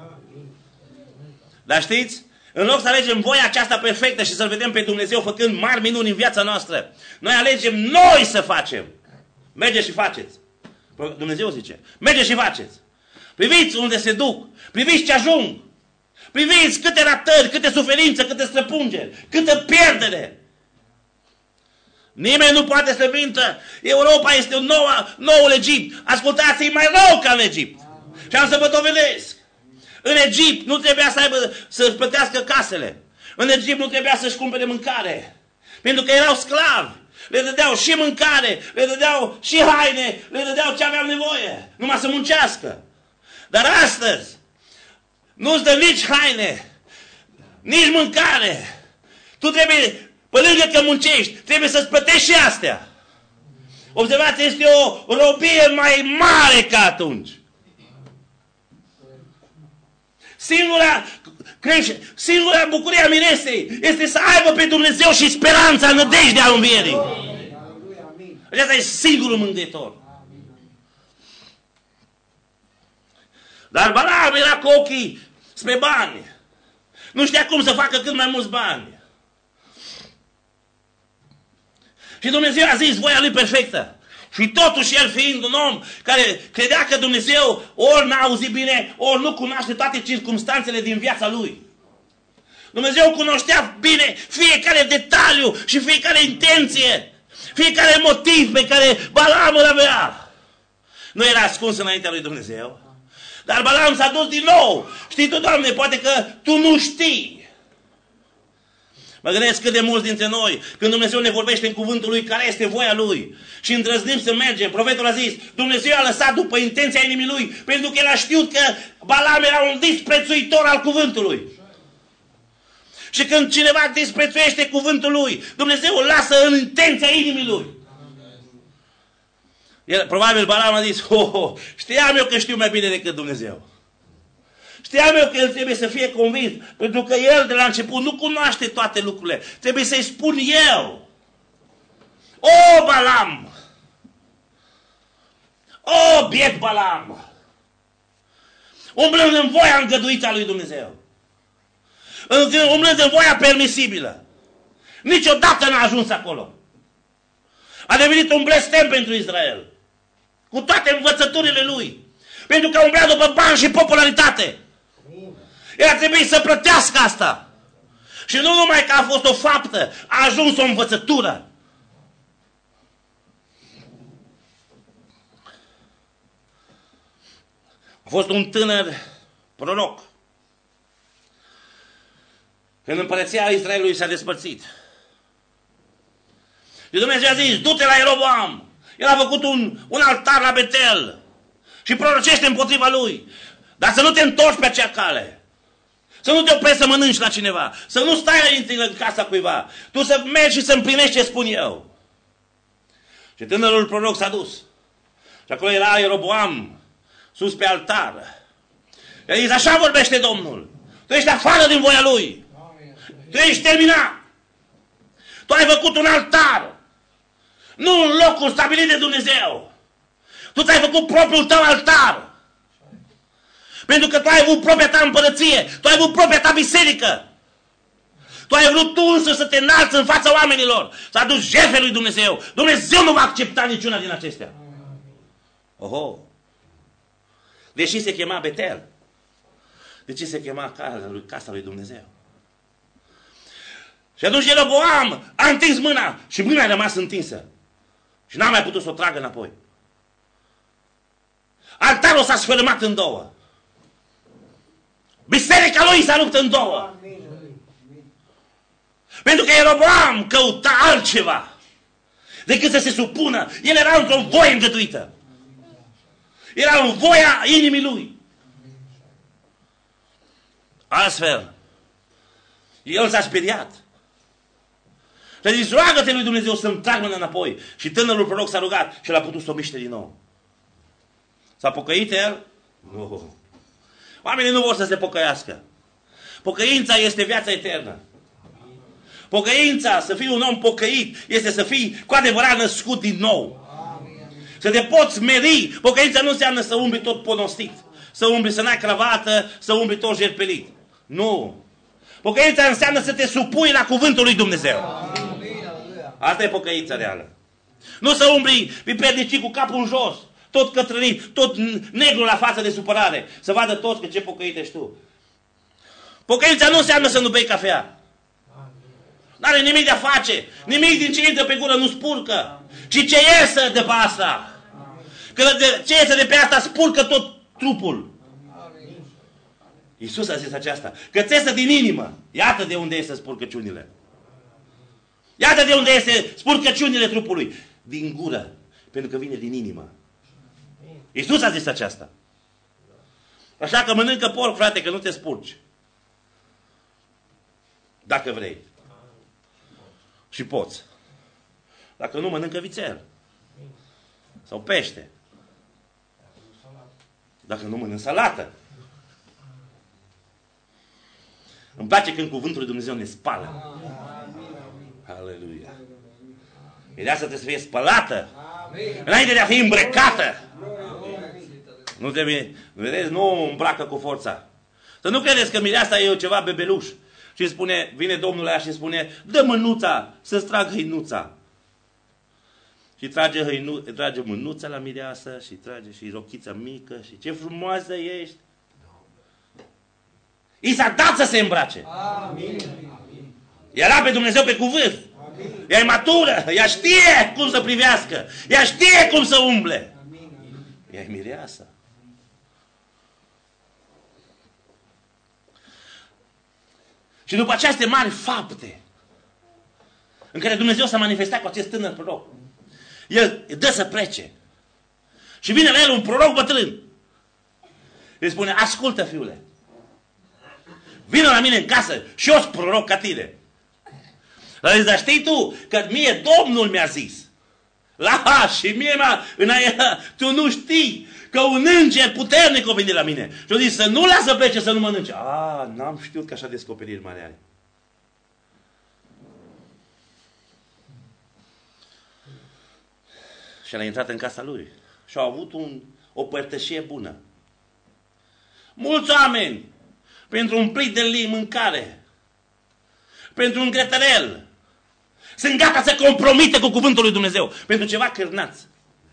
Dar știți, în loc să alegem voia aceasta perfectă și să-L vedem pe Dumnezeu făcând mari minuni în viața noastră, noi alegem noi să facem. Mergeți și faceți. Dumnezeu zice, mergeți și faceți. Priviți unde se duc, priviți ce ajung. Priviți câte ratări, câte suferințe, câte străpungeri, câte pierdere. Nimeni nu poate să mintă. Europa este un nou, noul Egipt. Ascultați, e mai rău ca în Egipt. Și am să vă dovedesc. În Egipt nu trebuia să aibă, să-și plătească casele. În Egipt nu trebuia să-și cumpere mâncare. Pentru că erau sclavi. Le dădeau și mâncare, le dădeau și haine, le dădeau ce aveau nevoie. Numai să muncească. Dar astăzi nu-ți dă nici haine, nici mâncare. Tu trebuie, pe lângă că muncești, trebuie să-ți plătești și astea. Observați, este o robie mai mare ca atunci. Singura, crește, singura bucurie a miresei este să aibă pe Dumnezeu și speranța, nădejdea învierii. Acesta e singurul mângâietor. Dar Balaam era cu ochii spre bani. Nu știa cum să facă cât mai mulți bani. Și Dumnezeu a zis voia lui perfectă. Și totuși el fiind un om care credea că Dumnezeu ori n-a auzit bine, ori nu cunoaște toate circumstanțele din viața lui. Dumnezeu cunoștea bine fiecare detaliu și fiecare intenție, fiecare motiv pe care Balaam îl avea. Nu era ascuns înaintea lui Dumnezeu. Dar Balaam s-a dus din nou. Știi tu, Doamne, poate că tu nu știi. Mă gândesc cât de mulți dintre noi, când Dumnezeu ne vorbește în cuvântul Lui, care este voia Lui, și îndrăznim să mergem. Profetul a zis, Dumnezeu a lăsat după intenția inimii Lui, pentru că El a știut că Balaam era un disprețuitor al cuvântului. Și când cineva disprețuiește cuvântul Lui, Dumnezeu îl lasă în intenția inimii Lui. El, probabil Balaam a zis, oh, oh, știam eu că știu mai bine decât Dumnezeu. Știam eu că el trebuie să fie convins, pentru că el de la început nu cunoaște toate lucrurile. Trebuie să-i spun eu. O, Balaam! O, biet Balaam! Umblând în voia îngăduită a lui Dumnezeu. Umblând în voia permisibilă. Niciodată n-a ajuns acolo. A devenit un blestem pentru Israel. Cu toate învățăturile lui. Pentru că umblea după bani și popularitate. El a trebuit să plătească asta. Și nu numai că a fost o faptă, a ajuns o învățătură. A fost un tânăr proroc. Când împărăția Israelului s-a despărțit. Și Dumnezeu a zis, du-te la Ieroboam. El a făcut un, un altar la Betel. Și prorocește împotriva lui. Dar să nu te întorci pe acea cale. Să nu te oprești să mănânci la cineva. Să nu stai în casa cuiva. Tu să mergi și să împlinești ce spun eu. Și tânărul proroc s-a dus. Și acolo era Ieroboam, sus pe altar. Și a zis, așa vorbește Domnul. Tu ești afară din voia lui. Tu ești terminat. Tu ai făcut un altar. Nu în locul stabilit de Dumnezeu. Tu ți-ai făcut propriul tău altar. Pentru că tu ai avut propria ta împărăție. Tu ai avut propria ta biserică. Tu ai vrut tu însă să te înalți în fața oamenilor, să aduci jertfe lui Dumnezeu. Dumnezeu nu va accepta niciuna din acestea. Oho! Deși se chema Betel, de ce se chema casa lui Dumnezeu? Și atunci Ieroboam a întins mâna și mâna a rămas întinsă. Și n-a mai putut să o tragă înapoi. Altarul s-a sfărâmat în două. Biserica lui s-a rupt în două. Pentru că Ieroboam căuta altceva decât să se supună. El era într-o voie îngăduită. Era în voia inimii lui. Astfel, el s-a speriat. Și a zis, roagă-te lui Dumnezeu să-mi trag mâna înapoi. Și tânărul proroc s-a rugat și l-a putut să o miște din nou. S-a pocăit el? Nu. Oamenii nu vor să se pocăiască. Pocăința este viața eternă. Pocăința, să fii un om pocăit, este să fii cu adevărat născut din nou. Să te poți meri. Pocăința nu înseamnă să umbli tot ponostit. Să umbli, să n-ai cravată, să umbli tot jerpelit. Nu. Pocăința înseamnă să te supui la cuvântul lui Dumnezeu. Asta e pocăința reală. Nu să umbli pe perdicii cu capul în jos, tot cătrănit, tot negru la față de supărare. Să vadă toți că ce pocăit ești tu. Pocăința nu înseamnă să nu bei cafea. N-are nimic de a face. Nimic din ce intră pe gură nu spurcă. Ci ce iesă de pe asta. Că de, ce iesă de pe asta spurcă tot trupul. Iisus a zis aceasta. Că ți iesă din inimă. Iată de unde iesă spurcăciunile. Iată de unde iesă spurcăciunile trupului. Din gură. Pentru că vine din inimă. Iisus a zis aceasta. Așa că mănâncă porc, frate, că nu te spurci. Dacă vrei. Și poți. Dacă nu, mănâncă vițel. Sau pește. Dacă nu, mănâncă salată. Îmi place când cuvântul lui Dumnezeu ne spală. Aleluia. Mireasa trebuie să fie spălată. Înainte de a fi îmbrăcată. Nu trebuie, vedeți, nu îmbracă cu forța. Să nu credeți că mireasa e ceva bebeluș. Și spune, vine Domnul aia și spune, dă mânuța să-ți trag hăinuța. Și trage, hăinu, trage mânuța la mireasă și trage și rochița mică și ce frumoasă ești. I s-a dat să se îmbrace. Amin. Era pe Dumnezeu pe cuvânt. Amin. Ea e matură, ea știe cum să privească, ea știe cum să umble. Amin. Ea e mireasă. Și după aceste mari fapte în care Dumnezeu s-a manifestat cu acest tânăr proroc, el dă să plece. Și vine la el un proroc bătrân. Îi spune, ascultă, fiule, vină la mine în casă și eu sunt proroc ca tine. Dar zis, dar știi tu că mie Domnul mi-a zis. La, și mie m-a, tu nu știi că un înger puternic a venit la mine. Și a zis să nu lasă plece, să nu mănânce. A, n-am știut că așa descoperiri mare are. Și el a intrat în casa lui. Și au avut un, o părtășie bună. Mulți oameni, pentru un plic de limbi mâncare, pentru un grătărel, sunt gata să compromite cu cuvântul lui Dumnezeu. Pentru ceva cârnați.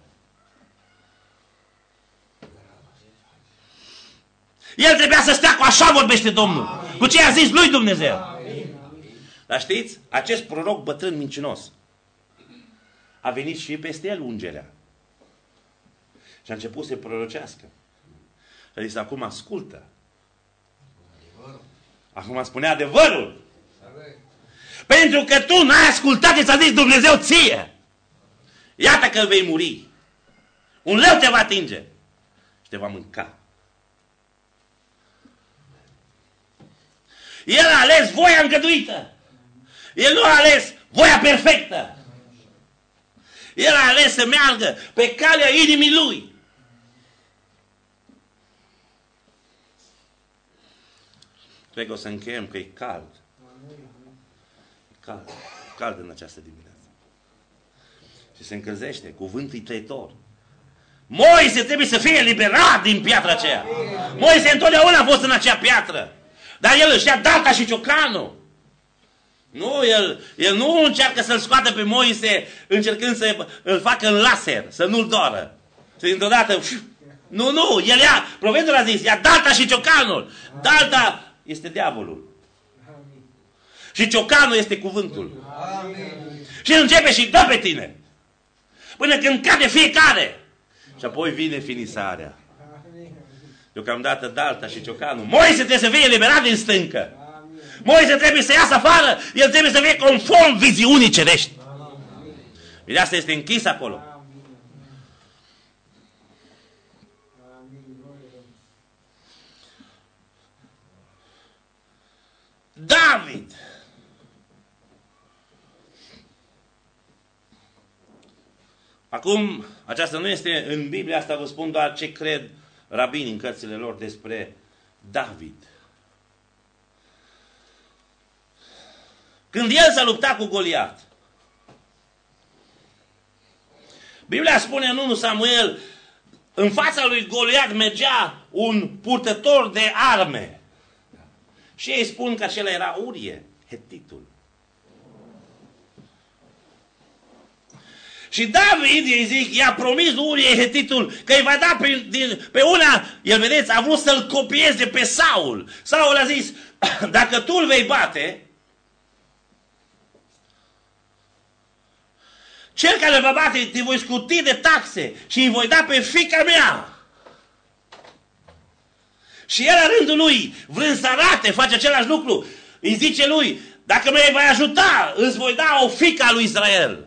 El trebuia să stea cu așa vorbește Domnul. Amin. Cu ce a zis lui Dumnezeu. Amin. Dar știți? Acest proroc bătrân mincinos a venit și peste el ungerea. Și a început să prorocească. Și a zis, acum ascultă. Acum spune adevărul. Pentru că tu n-ai ascultat ce ți-a zis Dumnezeu ție. Iată că vei muri. Un leu te va atinge și te va mânca. El a ales voia îngăduită. El nu a ales voia perfectă. El a ales să meargă pe calea inimii lui. Cred că o să încheiem că e cald. E cald. E cald în această dimineață. Și se încălzește. Cuvântul e trăitor. Moise trebuie să fie eliberat din piatra aceea. Moise întotdeauna a fost în acea piatră. Dar el își ia data și ciocanul. Nu, el, el nu încearcă să-l scoată pe Moise încercând să îl facă în laser, să nu-l doară. Și dintr-o dată, nu, nu, el ia, profetul a zis, ia dalta și ciocanul. Dalta este diavolul. Și ciocanul este cuvântul. Amin. Și începe și dă pe tine. Până când cade fiecare. Și apoi vine finisarea. Deocamdată dalta și ciocanul. Moise trebuie să fie eliberat din stâncă. Moise trebuie să iasă afară. El trebuie să fie conform viziunii cerești. Mireasa este închis acolo. David. Acum, aceasta nu este în Biblie, asta vă spun doar ce cred rabinii în cărțile lor despre David. Când el s-a luptat cu Goliat, Biblia spune în întâi Samuel, în fața lui Goliat mergea un purtător de arme. Și ei spun că acela era Urie, hetitul. Și David, ei zic, i-a promis Urie, hetitul, că îi va da pe, din, pe una, el vedeți, a vrut să-l copieze pe Saul. Saul a zis, dacă tu îl vei bate, cel care îl va bate, te voi scuti de taxe și îi voi da pe fiica mea. Și el, la rândul lui, vrând să arate, face același lucru, îi zice lui, dacă mă vei ajuta, îți voi da o fiică a lui Israel.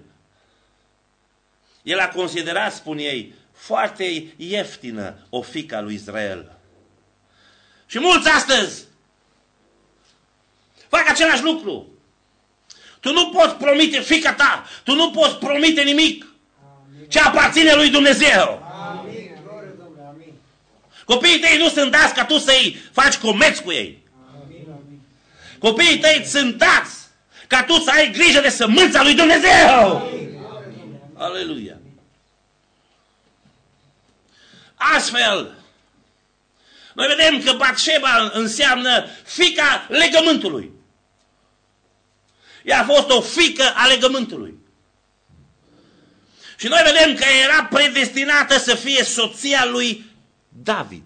El a considerat, spun ei, foarte ieftină o fiică a lui Israel. Și mulți astăzi fac același lucru. Tu nu poți promite fiica ta, tu nu poți promite nimic ce aparține lui Dumnezeu. Amin. Amin. Copiii tăi nu sunt dați ca tu să-i faci comerț cu ei. Amin. Amin. Copiii tăi sunt dați ca tu să ai grijă de sămânța lui Dumnezeu. Amin. Aleluia. Astfel, noi vedem că Batșeba înseamnă fiica legământului. Ea a fost o fiică a legământului. Și noi vedem că era predestinată să fie soția lui David.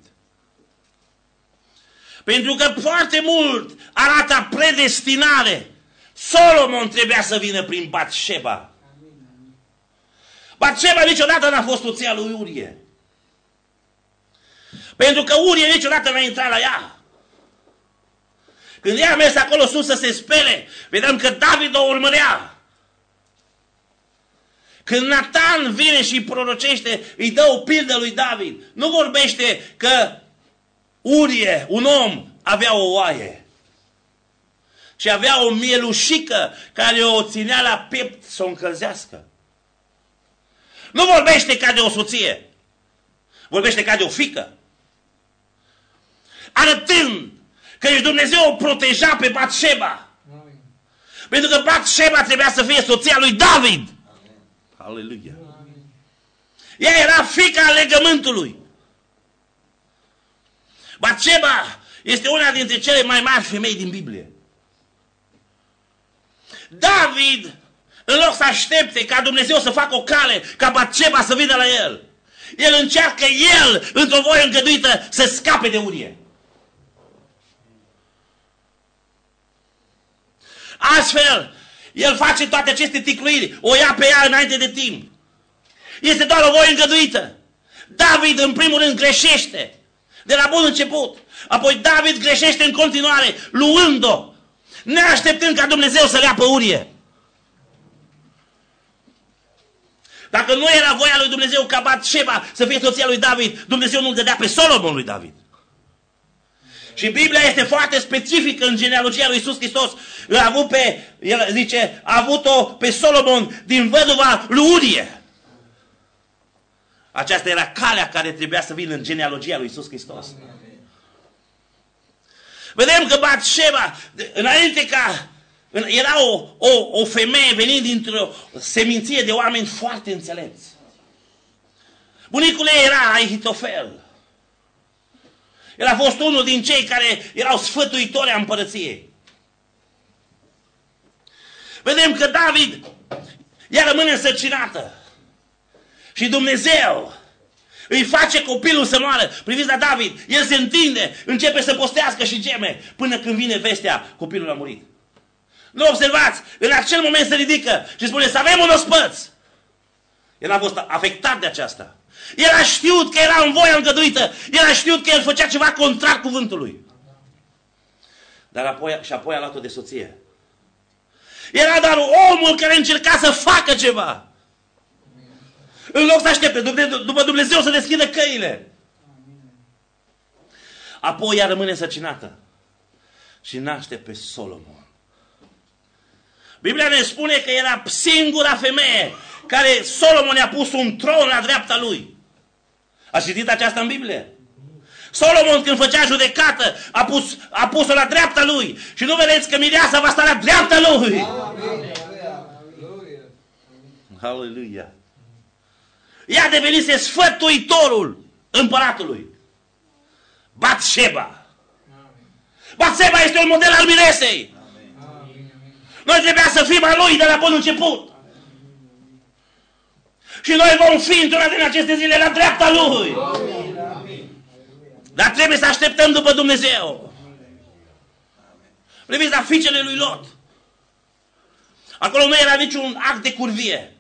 Pentru că foarte mult arată predestinare. Solomon trebuia să vină prin Batșeba. Batșeba niciodată n-a fost soția lui Urie. Pentru că Urie niciodată n-a intrat la ea. Când ea a mers acolo sus să se spele, vedem că David o urmărea. Când Natan vine și prorocește, îi dă o pildă lui David. Nu vorbește că Urie, un om, avea o oaie. Și avea o mielușică care o ținea la piept să o încălzească. Nu vorbește ca de o soție. Vorbește ca de o fiică. Arătând că ești Dumnezeu o proteja pe Batșeba. Pentru că Batșeba trebuia să fie soția lui David. Aleluia. Ea era fiica legământului. Batșeba este una dintre cele mai mari femei din Biblie. David, în loc să aștepte ca Dumnezeu să facă o cale, ca Batșeba să vină la el, el încearcă el, într-o voie îngăduită, să scape de Urie. Astfel, el face toate aceste ticluiri, o ia pe ea înainte de timp. Este doar o voie îngăduită. David, în primul rând, greșește de la bun început. Apoi David greșește în continuare, luând-o, neașteptând ca Dumnezeu să le ia pe Urie. Dacă nu era voia lui Dumnezeu ca Batșeba să fie soția lui David, Dumnezeu nu-l dădea pe Solomon lui David. Și Biblia este foarte specifică în genealogia lui Iisus Hristos. L-a avut pe, el zice, a avut-o pe Solomon din văduva lui Urie. Aceasta era calea care trebuia să vină în genealogia lui Iisus Hristos. Vedem că Batșeba, înainte ca, era o, o, o femeie venind dintr-o seminție de oameni foarte înțelepți. Bunicul ei era Ahitofel. El a fost unul din cei care erau sfătuitori a împărăției. vedem că David ea rămâne însărcinată. Și Dumnezeu îi face copilul să moară. Priviți la David, el se întinde, începe să postească și geme, până când vine vestea, copilul a murit. Nu observați, în acel moment se ridică și spune să avem un ospăț. El a fost afectat de aceasta. El a știut că era în voia îngăduită. El a știut că el făcea ceva contrar cuvântului. Dar apoi, și apoi a luat-o de soție. Era doar omul care încerca să facă ceva. În loc să aștepte după Dumnezeu să deschidă căile. Apoi ea rămâne însărcinată și naște pe Solomon. Biblia ne spune că era singura femeie care Solomon i-a pus un tron la dreapta lui. Ați citit aceasta în Biblie? Solomon când făcea judecată a pus, a pus-o la dreapta lui. Și nu vedeți că mireasa va sta la dreapta lui. Aleluia. Ea devenise sfătuitorul împăratului. Batșeba. Batșeba este un model al miresei. Noi trebuia să fim a lui de la bun început. Și noi vom fi într-una din aceste zile la dreapta lui. Dar trebuie să așteptăm după Dumnezeu. Priviți la fiicele lui Lot. Acolo nu era niciun act de curvie.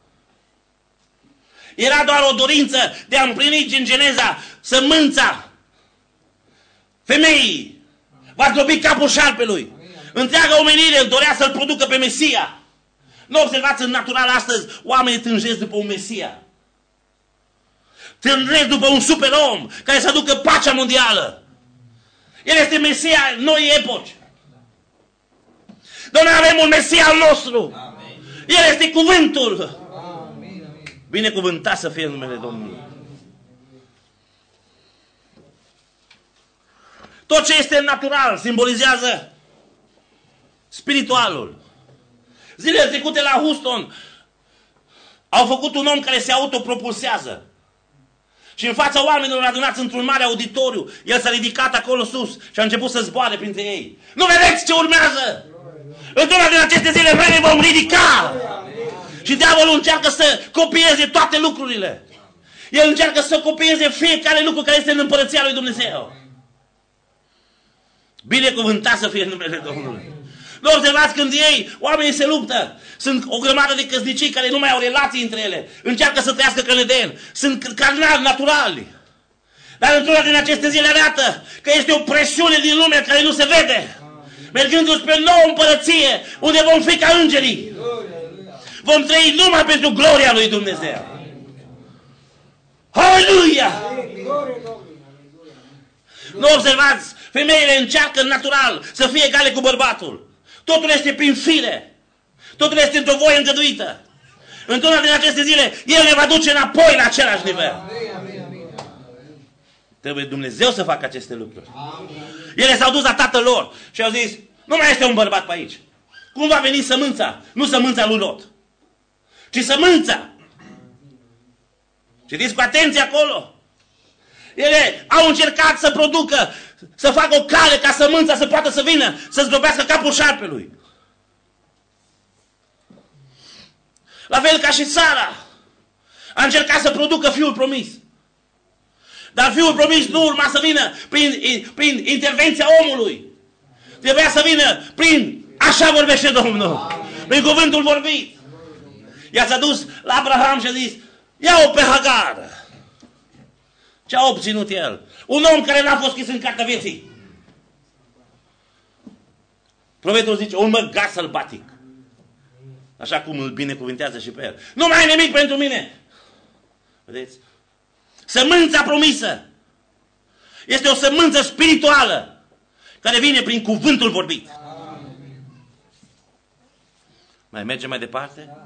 Era doar o dorință de a împlini în Geneza sămânța femeii. Va zdrobi capul șarpelui. Întreaga omenire îl dorea să-l producă pe Mesia. Nu observați în natural astăzi, oamenii tânjesc după un Mesia. Tânjesc după un super om care să aducă pacea mondială. El este Mesia noi epoci. Dar noi avem un Mesia al nostru. Amen. El este cuvântul. Amen. Binecuvântat să fie numele Domnului. Tot ce este natural simbolizează spiritualul. Zilele trecute la Houston au făcut un om care se autopropulsează. Și în fața oamenilor adunați într-un mare auditoriu, el s-a ridicat acolo sus și a început să zboare printre ei. Nu vedeți ce urmează? Într-una din aceste zile noi ne vom ridica. Și diavolul încearcă să copieze toate lucrurile. El încearcă să copieze fiecare lucru care este în împărăția lui Dumnezeu. Binecuvântat să fie numele Domnului. Nu observați când ei, oamenii se luptă. Sunt o grămadă de căsnicii care nu mai au relații între ele. Încearcă să trăiască cănădeni. Sunt carnali, naturali. Dar într-una din aceste zile arată că este o presiune din lume care nu se vede. Mergând spre o nouă împărăție, unde vom fi ca îngerii. Vom trăi numai pentru gloria lui Dumnezeu. Aleluia! Nu observați? Femeile încearcă în natural să fie egale cu bărbatul. Totul este prin fire. Totul este într-o voie îngăduită. Într-una din aceste zile, El ne va duce înapoi la același nivel. Trebuie Dumnezeu să facă aceste lucruri. Ele s-au dus la tatăl lor și au zis, nu mai este un bărbat pe aici. Cum va veni sămânța? Nu sămânța lui Lot, ci sămânța. Citiți cu atenție acolo. Ele au încercat să producă, să facă o cale ca sămânța să poată să vină, să zdrobească capul șarpelui. La fel ca și Sara a încercat să producă fiul promis. Dar fiul promis nu urma să vină prin, prin intervenția omului. Trebuia să vină prin, așa vorbește Domnul, prin cuvântul vorbit. Ea s-a dus la Abraham și a zis, ia-o pe Hagar. Ce a obținut el? Un om care n-a fost scris în cartea vieții. Profetul zice, un măgar sălbatic. Așa cum îl binecuvintează și pe el. Nu mai ai nimic pentru mine. Vedeți? Sămânța promisă este o sămânță spirituală care vine prin cuvântul vorbit. Mai mergem mai departe?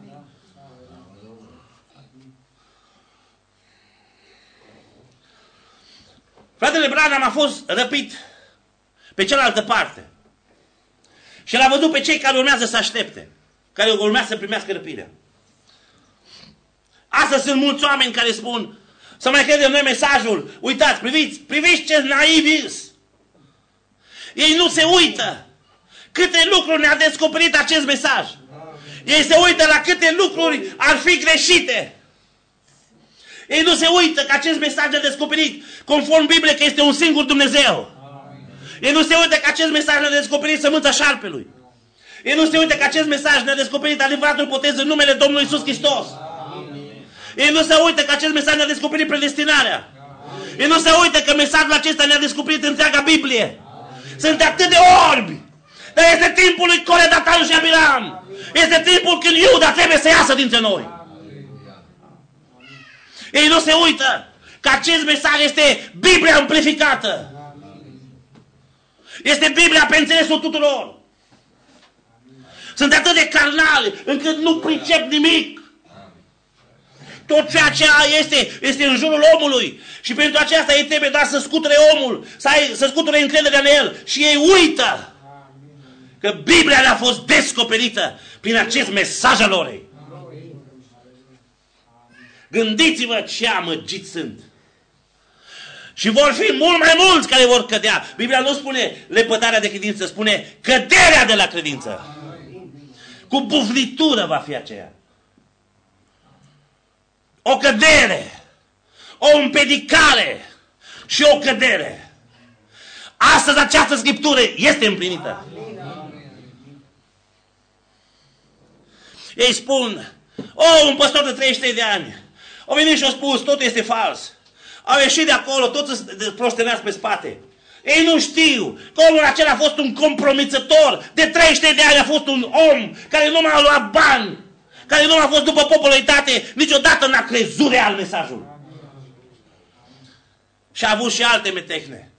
Fratele Branham a fost răpit pe cealaltă parte. Și l-a văzut pe cei care urmează să aștepte, care urmează să primească răpirea. Astăzi sunt mulți oameni care spun, să mai credem noi mesajul, uitați, priviți, priviți ce naivi sunt. Ei nu se uită câte lucruri ne-a descoperit acest mesaj. Ei se uită la câte lucruri ar fi greșite. Ei nu se uită că acest mesaj a descoperit, conform Bibliei, că este un singur Dumnezeu. Ei nu se uită că acest mesaj ne-a descoperit sămânța șarpelui. Ei nu se uită că acest mesaj ne-a descoperit adevăratul botez în numele Domnului Iisus Hristos. Ei nu se uită că acest mesaj ne-a descoperit predestinarea. Ei nu se uită că mesajul acesta ne-a descoperit întreaga Biblie. Sunt atât de orbi. Dar este timpul lui Core, Datan și Abiram. Este timpul când Iuda trebuie să iasă dintre noi. Ei nu se uită că acest mesaj este Biblia amplificată. Este Biblia pe înțelesul tuturor. Sunt atât de carnali încât nu pricep nimic. Tot ceea ce este, este în jurul omului. Și pentru aceasta ei trebuie doar să scuture omul, să, ai, să scuture încrederea în el. Și ei uită că Biblia le-a fost descoperită prin acest mesaj al lor. Gândiți-vă ce amăgiți sunt. Și vor fi mult mai mulți care vor cădea. Biblia nu spune lepădarea de credință, spune căderea de la credință. Cu bufnitură va fi aceea. O cădere, o împedicare și o cădere. Astăzi această Scriptură este împlinită. Ei spun, o, un păstor de treizeci și trei de ani, au venit și au spus, totul este fals. Au ieșit de acolo, toți sunt prosternați pe spate. Ei nu știu că omul acela a fost un compromițător. De treizeci și trei de ani a fost un om care nu m-a luat bani, care nu a fost după popularitate, niciodată n-a crezut real mesajul. Și a avut și alte metehne.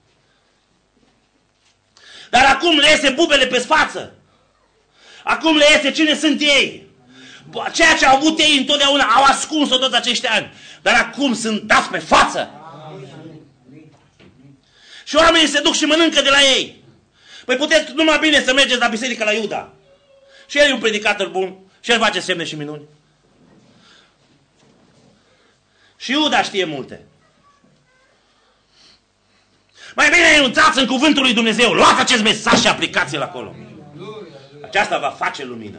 Dar acum le iese bubele pe față. Acum le iese cine sunt ei. Ceea ce au avut ei întotdeauna au ascuns-o toți acești ani. Dar acum sunt dați pe față. Și oamenii se duc și mănâncă de la ei. Păi puteți numai bine să mergeți la biserică la Iuda. Și el e un predicator bun. Și el face semne și minuni. Și Iuda știe multe. Mai bine intrați în cuvântul lui Dumnezeu. Luați acest mesaj și aplicați-l acolo. Aceasta va face lumină.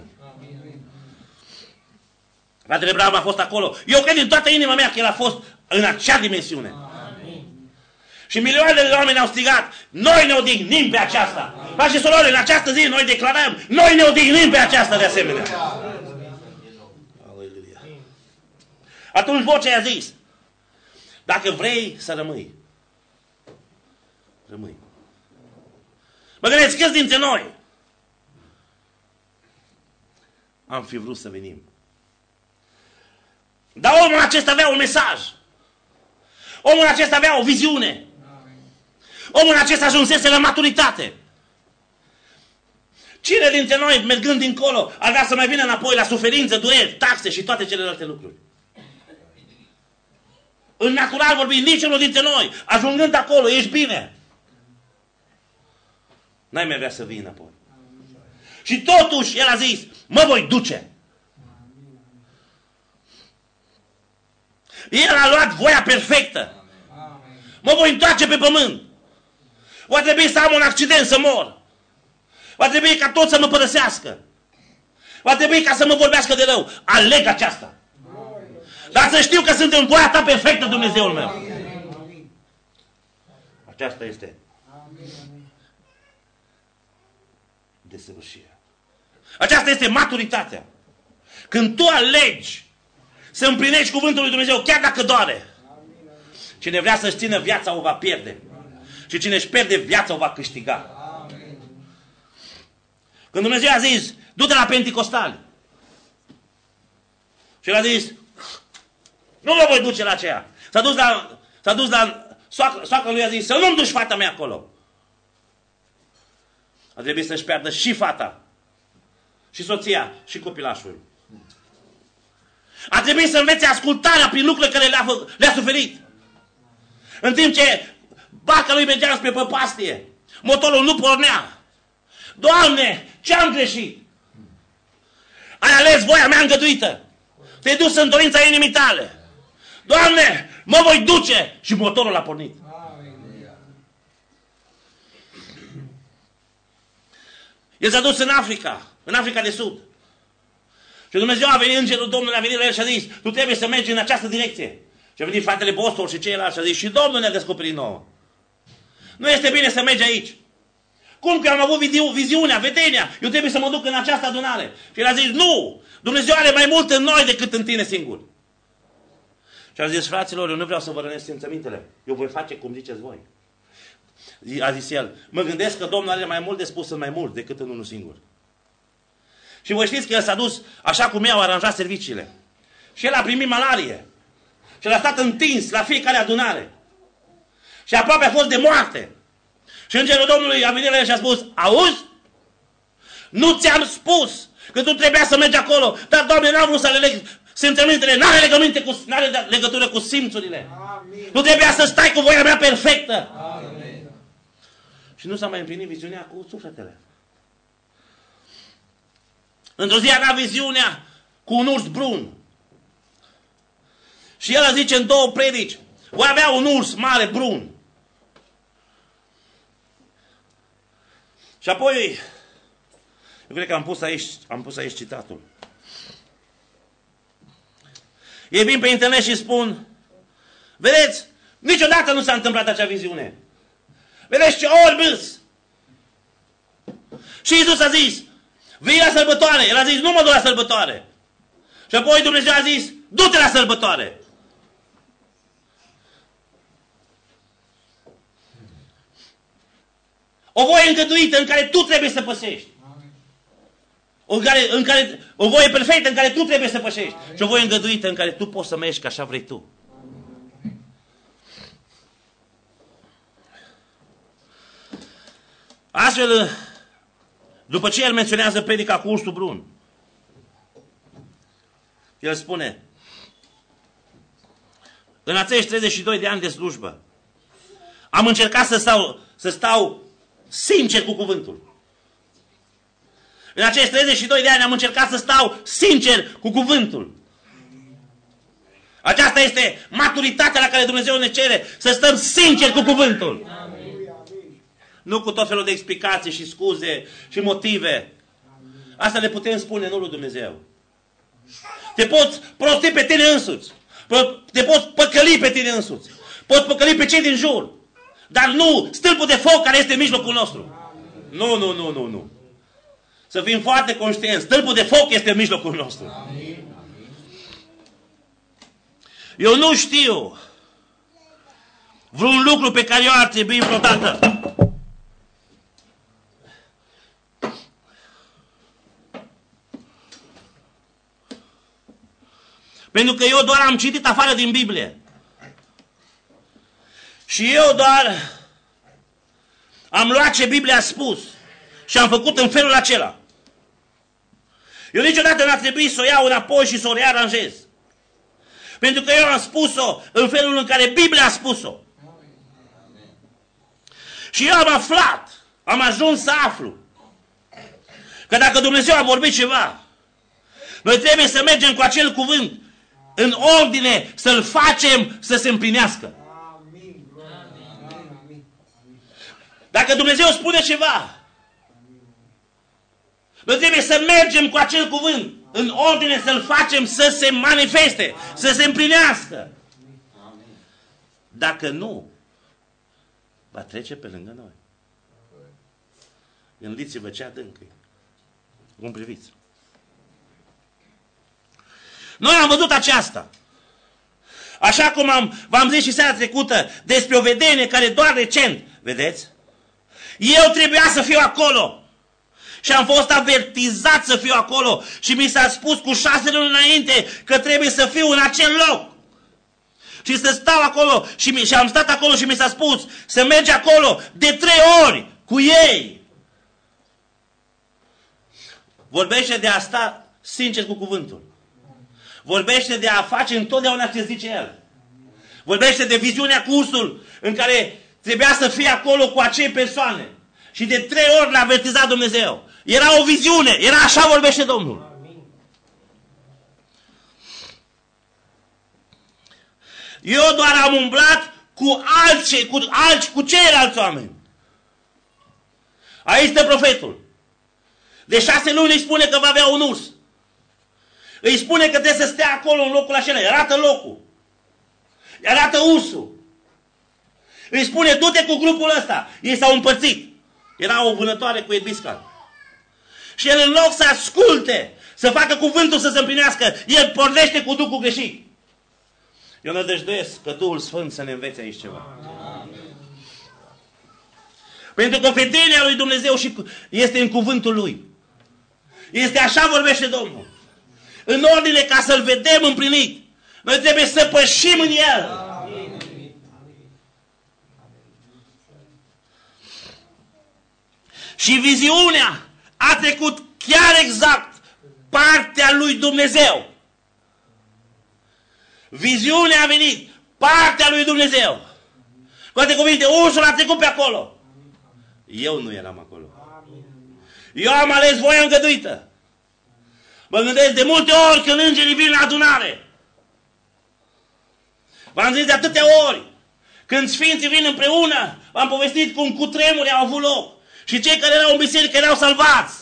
Fratele Branham a fost acolo. Eu cred din toată inima mea că el a fost în acea dimensiune. Și milioane de oameni au strigat, noi ne odihnim pe aceasta. Frați și surori, în această zi noi declarăm, noi ne odihnim pe aceasta de asemenea. Aleluia. Atunci vocea i-a zis, dacă vrei să rămâi, rămâi. Mă gândesc, câți dintre noi am fi vrut să venim. Dar omul acesta avea un mesaj. Omul acesta avea o viziune. Omul acesta ajunsese la maturitate. Cine dintre noi, mergând dincolo, ar vrea să mai vină înapoi la suferință, dureri, taxe și toate celelalte lucruri? În natural vorbind, niciunul dintre noi, ajungând acolo, ești bine. N-ai mai vrea să vii înapoi. Și totuși, el a zis, mă voi duce. El a luat voia perfectă. Mă voi întoarce pe pământ. Va trebui să am un accident să mor. Va trebui ca tot să mă părăsească. Va trebui ca să mă vorbească de rău. Aleg aceasta. Dar să știu că sunt în voia ta perfectă, Dumnezeul meu. Aceasta este desăvârșirea. Aceasta este maturitatea. Când tu alegi să împlinești cuvântul lui Dumnezeu, chiar dacă doare. Cine vrea să-și țină viața o va pierde. Și cine își pierde viața o va câștiga. Când Dumnezeu a zis, du-te la Penticostali. Și el a zis, nu mă voi duce la aceea. S-a dus la, s-a dus la soacră, soacră lui a zis, să nu-mi duci fata mea acolo. A trebuit să-și pierdă și fata, și soția, și copilașul. A trebuit să învețe ascultarea prin lucrurile care le-a, le-a suferit. În timp ce barca lui mergea spre păpastie, motorul nu pornea. Doamne, ce-am greșit? Ai ales voia mea îngăduită. Te-ai dus în dorința inimii tale. Doamne, mă voi duce. Și motorul a pornit. El s-a dus în Africa, în Africa de Sud. Și Dumnezeu a venit, îngerul Domnului a venit la el și a zis, tu trebuie să mergi în această direcție. Și a venit fratele Bostor și ceilalți și a zis, și Domnul ne-a descoperit nouă. Nu este bine să mergi aici. Cum că am avut viziunea, vedenia, eu trebuie să mă duc în această adunare. Și el a zis, nu, Dumnezeu are mai mult în noi decât în tine singur. Și a zis, fraților, eu nu vreau să vă rănesc simțămintele, eu voi face cum ziceți voi. A zis el, mă gândesc că Domnul are mai mult de spus în mai mult decât în unul singur. Și voi știți că el s-a dus așa cum i-au aranjat serviciile. Și el a primit malarie. Și el a stat întins la fiecare adunare. Și aproape a fost de moarte. Și îngerul Domnului a venit la el și a spus, auzi? Nu ți-am spus că tu trebuia să mergi acolo, dar Doamne, n-am vrut să le leg simțămintele, n-are legăminte cu, n-are legătură cu simțurile. Amin. Nu trebuia să stai cu voia mea perfectă. Amin. Și nu s-a mai împlinit viziunea cu sufletele. Într-o zi avea viziunea cu un urs brun. Și el zice în două predici, voi avea un urs mare brun. Și apoi, eu cred că am pus aici, am pus aici citatul. Ei vin pe internet și spun, vedeți, niciodată nu s-a întâmplat acea viziune. Vedeți ce orbi. Și Iisus a zis, vii la sărbătoare. El a zis, nu mă duc la sărbătoare. Și apoi Dumnezeu a zis, du-te la sărbătoare. O voie îngăduită în care tu trebuie să pășești. O, care, în care, o voie perfectă în care tu trebuie să pășești. Și o voie îngăduită în care tu poți să mergi ca așa vrei tu. Astfel, după ce el menționează predica cu ursul brun, el spune, în acești treizeci și doi de ani de slujbă, am încercat să stau, să stau sincer cu cuvântul. În acești treizeci și doi de ani am încercat să stau sincer cu cuvântul. Aceasta este maturitatea la care Dumnezeu ne cere, să stăm sincer cu cuvântul. Amin. Nu cu tot felul de explicații și scuze și motive. Asta le putem spune, nu lui Dumnezeu. Te poți prosti pe tine însuți. Te poți păcăli pe tine însuți. Poți păcăli pe cei din jur. Dar nu stâlpul de foc care este în mijlocul nostru. Nu, nu, nu, nu, nu. Să fim foarte conștienți. Stâlpul de foc este în mijlocul nostru. Amin. Eu nu știu vreun lucru pe care eu ar trebui vreodată pentru că eu doar am citit afară din Biblie. Și eu doar am luat ce Biblia a spus și am făcut în felul acela. Eu niciodată n-a trebuit să o iau înapoi și să o rearanjez. Pentru că eu am spus-o în felul în care Biblia a spus-o. Și eu am aflat, am ajuns să aflu, că dacă Dumnezeu a vorbit ceva, noi trebuie să mergem cu acel cuvânt în ordine să-l facem să se împlinească. Dacă Dumnezeu spune ceva, noi trebuie să mergem cu acel cuvânt în ordine să-l facem să se manifeste, să se împlinească. Dacă nu, va trece pe lângă noi. Gândiți-vă ce adânc e. Cum priviți. Noi am văzut aceasta. Așa cum am, v-am zis și seara trecută despre o vedenie care doar recent, vedeți? Eu trebuia să fiu acolo. Și am fost avertizat să fiu acolo. Și mi s-a spus cu șase luni înainte că trebuie să fiu în acel loc. Și să stau acolo. Și, mi, și am stat acolo și mi s-a spus să mergi acolo de trei ori cu ei. Vorbește de a sta sincer cu cuvântul. Vorbește de a face întotdeauna ce zice el. Vorbește de viziunea cu ursul în care trebuia să fie acolo cu acei persoane. Și de trei ori l-a avertizat Dumnezeu. Era o viziune. Era așa vorbește Domnul. Eu doar am umblat cu alții, cu alți, cu ceilalți oameni. Aici este profetul. De șase luni îi spune că va avea un urs. Îi spune că trebuie să stea acolo în locul acela. Îi arată locul. Îi arată ursul. Îi spune, du-te cu grupul ăsta. Ei s-au împărțit. Era o vânătoare cu Edbiscan. Și el, în loc să asculte, să facă cuvântul să se împlinească, el pornește cu duhul greșit. Eu nădăjduiesc că Duhul Sfânt să ne învețe aici ceva. Amin. Pentru că vedenia lui Dumnezeu și este în cuvântul Lui. Este așa vorbește Domnul. În ordine ca să-L vedem împlinit. Noi trebuie să pășim în El. Amin. Și viziunea a trecut chiar exact partea lui Dumnezeu. Viziunea a venit, partea lui Dumnezeu. Cu alte cuvinte, ursul a trecut pe acolo. Eu nu eram acolo. Eu am ales voia îngăduită. Mă gândesc de multe ori când îngerii vin la adunare. V-am zis de atâtea ori. Când sfinții vin împreună, v-am povestit cum cutremure au avut loc. Și cei care erau în biserică erau salvați.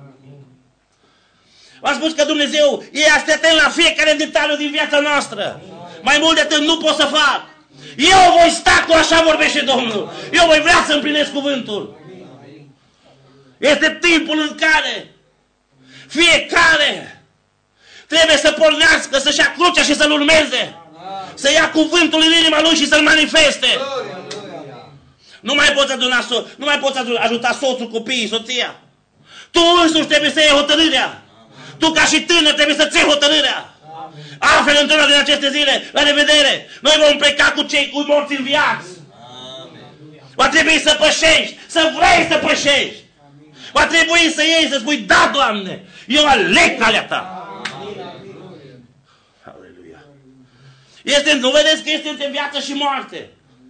V-am spus că Dumnezeu e atent la fiecare detaliu din viața noastră. Mai mult de atât nu pot să fac. Eu voi sta cu așa vorbește Domnul. Eu voi vrea să împlinesc cuvântul. Este timpul în care fiecare trebuie să pornească, să-și ia crucea și să-L urmeze. Să ia cuvântul în inima lui și să-L manifeste. Nu mai poți aduna, nu mai poți ajuta soțul, copiii, soția. Tu însuși trebuie să iei hotărârea. Tu ca și tânăr trebuie să-ți iei hotărârea. Altfel, într-una din aceste zile, la revedere, noi vom pleca cu cei cu morți înviați. Va trebui să pășești, să vrei să pășești. Va trebui să iei, să spui, da, Doamne, eu aleg calea Ta. Aleluia. Este, nu vedeți că este între viață și moarte.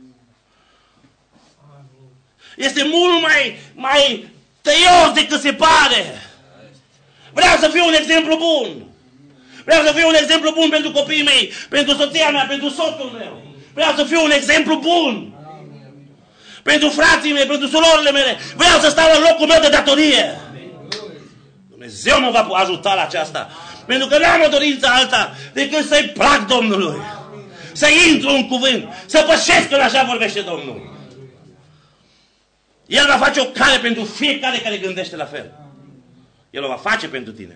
Este mult mai, mai tăios decât se pare. Vreau să fiu un exemplu bun. Vreau să fiu un exemplu bun pentru copiii mei, pentru soția mea, pentru soțul meu. Vreau să fiu un exemplu bun. Pentru frații mei, pentru surorile mele. Vreau să stau în locul meu de datorie. Dumnezeu mă va ajuta la aceasta. Pentru că n-am o dorință alta decât să-i plac Domnului. Să intru în cuvânt. Să pășesc când așa vorbește Domnul. El va face o cale pentru fiecare care gândește la fel. El o va face pentru tine.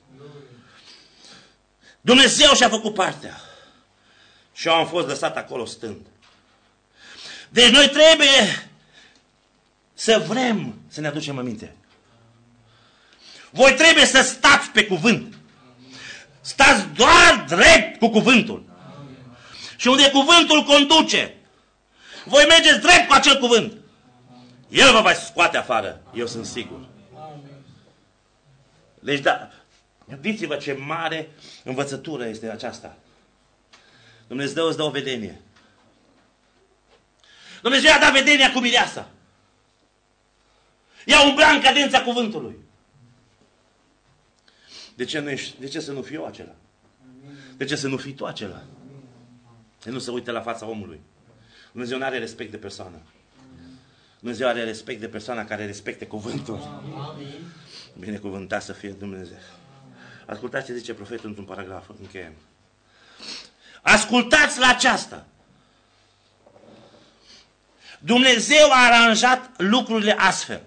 Dumnezeu și-a făcut partea. Și eu am fost lăsat acolo stând. Deci noi trebuie să vrem să ne aducem aminte. Voi trebuie să stați pe cuvânt. Stați doar drept cu cuvântul. Și unde cuvântul conduce, voi mergeți drept cu acel cuvânt. El vă va scoate afară. Eu sunt sigur. Deci da, gândiți-vă ce mare învățătură este aceasta. Dumnezeu îți dă o vedenie. Dumnezeu i-a dat vedenia cu mireasa. Ea umbla în cadența cuvântului. De ce, nu ești, de ce să nu fiu eu acela? De ce să nu fii tu acela? El nu se uită la fața omului. Dumnezeu nu are respect de persoană. Dumnezeu are respect de persoana care respecte cuvântul. Binecuvântat să fie Dumnezeu. Ascultați ce zice profetul într-un paragraf. Încheiem. Ascultați la aceasta. Dumnezeu a aranjat lucrurile astfel.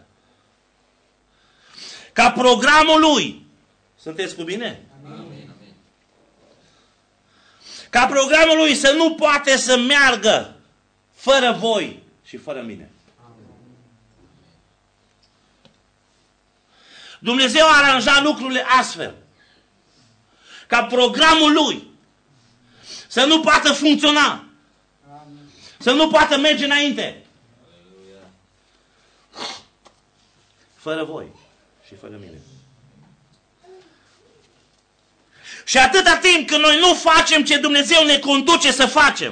Ca programul Lui. Sunteți cu bine? Amin. Ca programul Lui să nu poate să meargă fără voi și fără mine. Dumnezeu a aranjat lucrurile astfel. Ca programul Lui să nu poată funcționa. Să nu poată merge înainte. Fără voi și fără mine. Și atâta timp când noi nu facem ce Dumnezeu ne conduce să facem,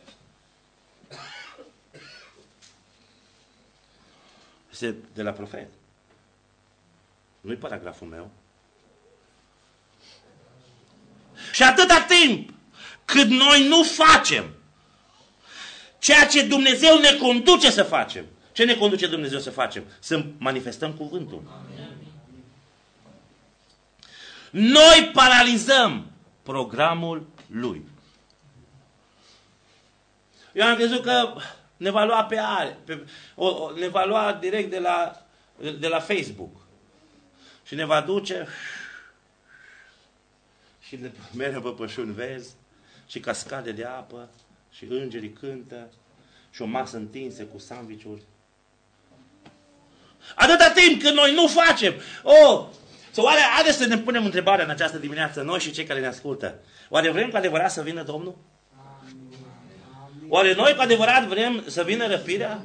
este de la profet. Nu-i paragraful meu. Și atâta timp cât noi nu facem ceea ce Dumnezeu ne conduce să facem. Ce ne conduce Dumnezeu să facem? Să manifestăm cuvântul. Noi paralizăm programul lui. Eu am crezut că ne va lua pe are, pe, o, o, ne va lua direct de la, de la Facebook. Și ne va duce și ne merge pe pășuni vezi și cascade de apă și îngerii cântă și o masă întinsă cu sandvișuri. Atâta timp când noi nu facem. Oh, so, oare, haideți să ne punem întrebarea în această dimineață, noi și cei care ne ascultă. Oare vrem cu adevărat să vină Domnul? Oare noi cu adevărat vrem să vină răpirea?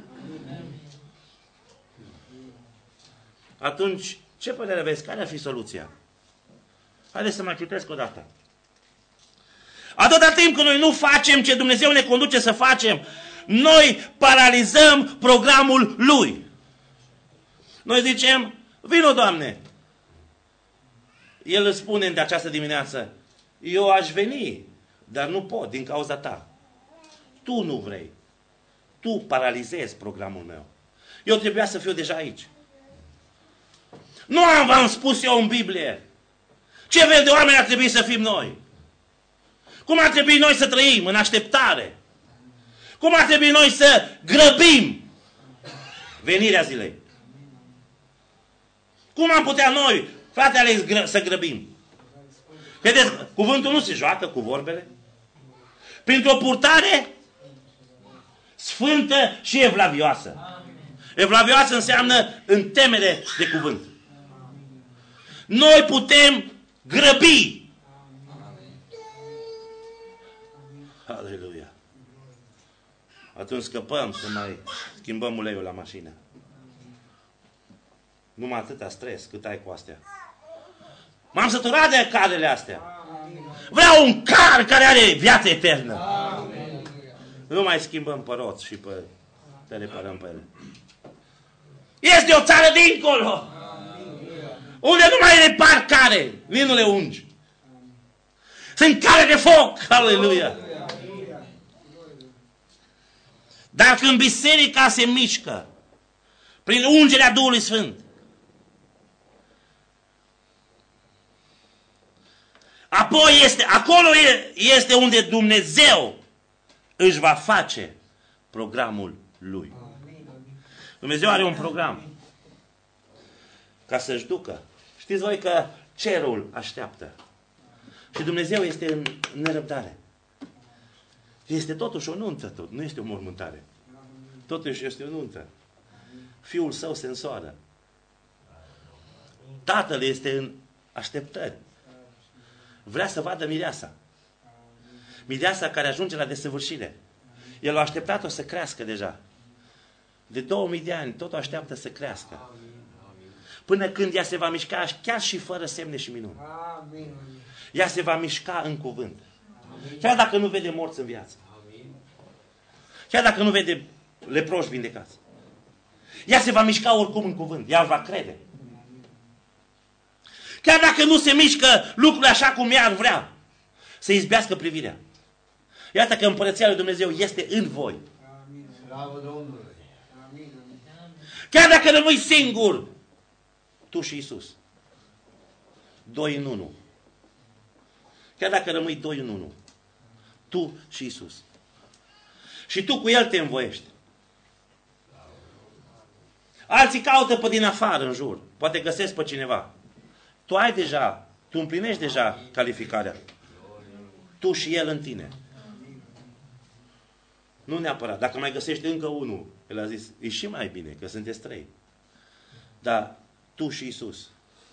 Atunci, ce părere aveți? Care ar fi soluția? Haideți să mai citesc o dată. Atâta timp când noi nu facem ce Dumnezeu ne conduce să facem, noi paralizăm programul Lui. Noi zicem, vino, Doamne. El îți spune de această dimineață, eu aș veni, dar nu pot din cauza ta. Tu nu vrei. Tu paralizezi programul meu. Eu trebuia să fiu deja aici. Nu am v-am spus eu în Biblie ce fel de oameni ar trebui să fim noi. Cum ar trebui noi să trăim în așteptare. Cum ar trebui noi să grăbim venirea zilei. Cum am putea noi, frate Alex, să grăbim? Vedeți, cuvântul nu se joacă cu vorbele. Printr-o purtare sfântă și evlavioasă. Evlavioasă înseamnă în temere de cuvânt. Noi putem grăbi. Aleluia. Atunci scăpăm să mai schimbăm uleiul la mașină. Numai atâta stres cât ai cu astea. M-am săturat de carele astea. Vreau un car care are viață eternă. Nu mai schimbăm pe roți și pe... te reparăm pe ele. Este o țară dincolo. Unde nu mai repar care. Vii nu le ungi. Sunt care de foc. Aleluia. Dar când biserica se mișcă prin ungerea Duhului Sfânt, apoi este, acolo este unde Dumnezeu își va face programul Lui. Dumnezeu are un program ca să-și ducă. Știți voi că cerul așteaptă. Și Dumnezeu este în nerăbdare. Este totuși o nuntă, tot. Nu este o mormântare. Totuși este o nuntă. Fiul său se însoară. Tatăl este în așteptări. Vrea să vadă mireasa. Mireasa care ajunge la desăvârșire. El a așteptat-o să crească deja. De două mii de ani tot o așteaptă să crească. Până când ea se va mișca chiar și fără semne și minuni. Ea se va mișca în cuvânt. Chiar dacă nu vede morți în viață. Chiar dacă nu vede leproși vindecați. Ea se va mișca oricum în cuvânt. Ea va crede. Chiar dacă nu se mișcă lucrurile așa cum ea ar vrea. Să izbească privirea. Iată că Împărăția lui Dumnezeu este în voi. Slavă Domnului. Chiar dacă rămâi singur, tu și Iisus. Doi în unu. Chiar dacă rămâi doi în unu. Tu și Iisus. Și tu cu El te învoiești. Alții caută pe din afară în jur. Poate găsesc pe cineva. Tu ai deja, tu împlinești deja calificarea. Tu și El în tine. Nu neapărat. Dacă mai găsești încă unul, El a zis, e și mai bine, că sunteți trei. Dar tu și Iisus.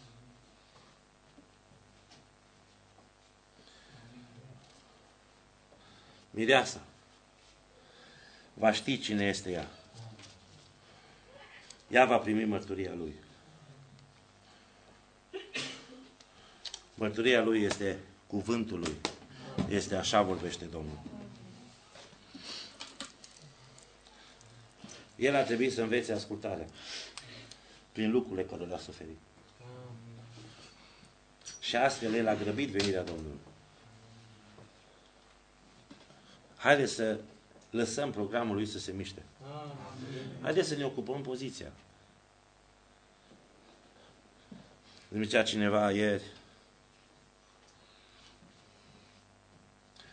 Mireasa va ști cine este ea. Ea va primi mărturia lui. Mărturia lui este cuvântul lui. Este așa vorbește Domnul. El a trebuit să învețe ascultarea prin lucrurile care le-a suferit. Și astfel el a grăbit venirea Domnului. Haideți să lăsăm programul lui să se miște. Haideți să ne ocupăm poziția. Îmi zicea cineva ieri,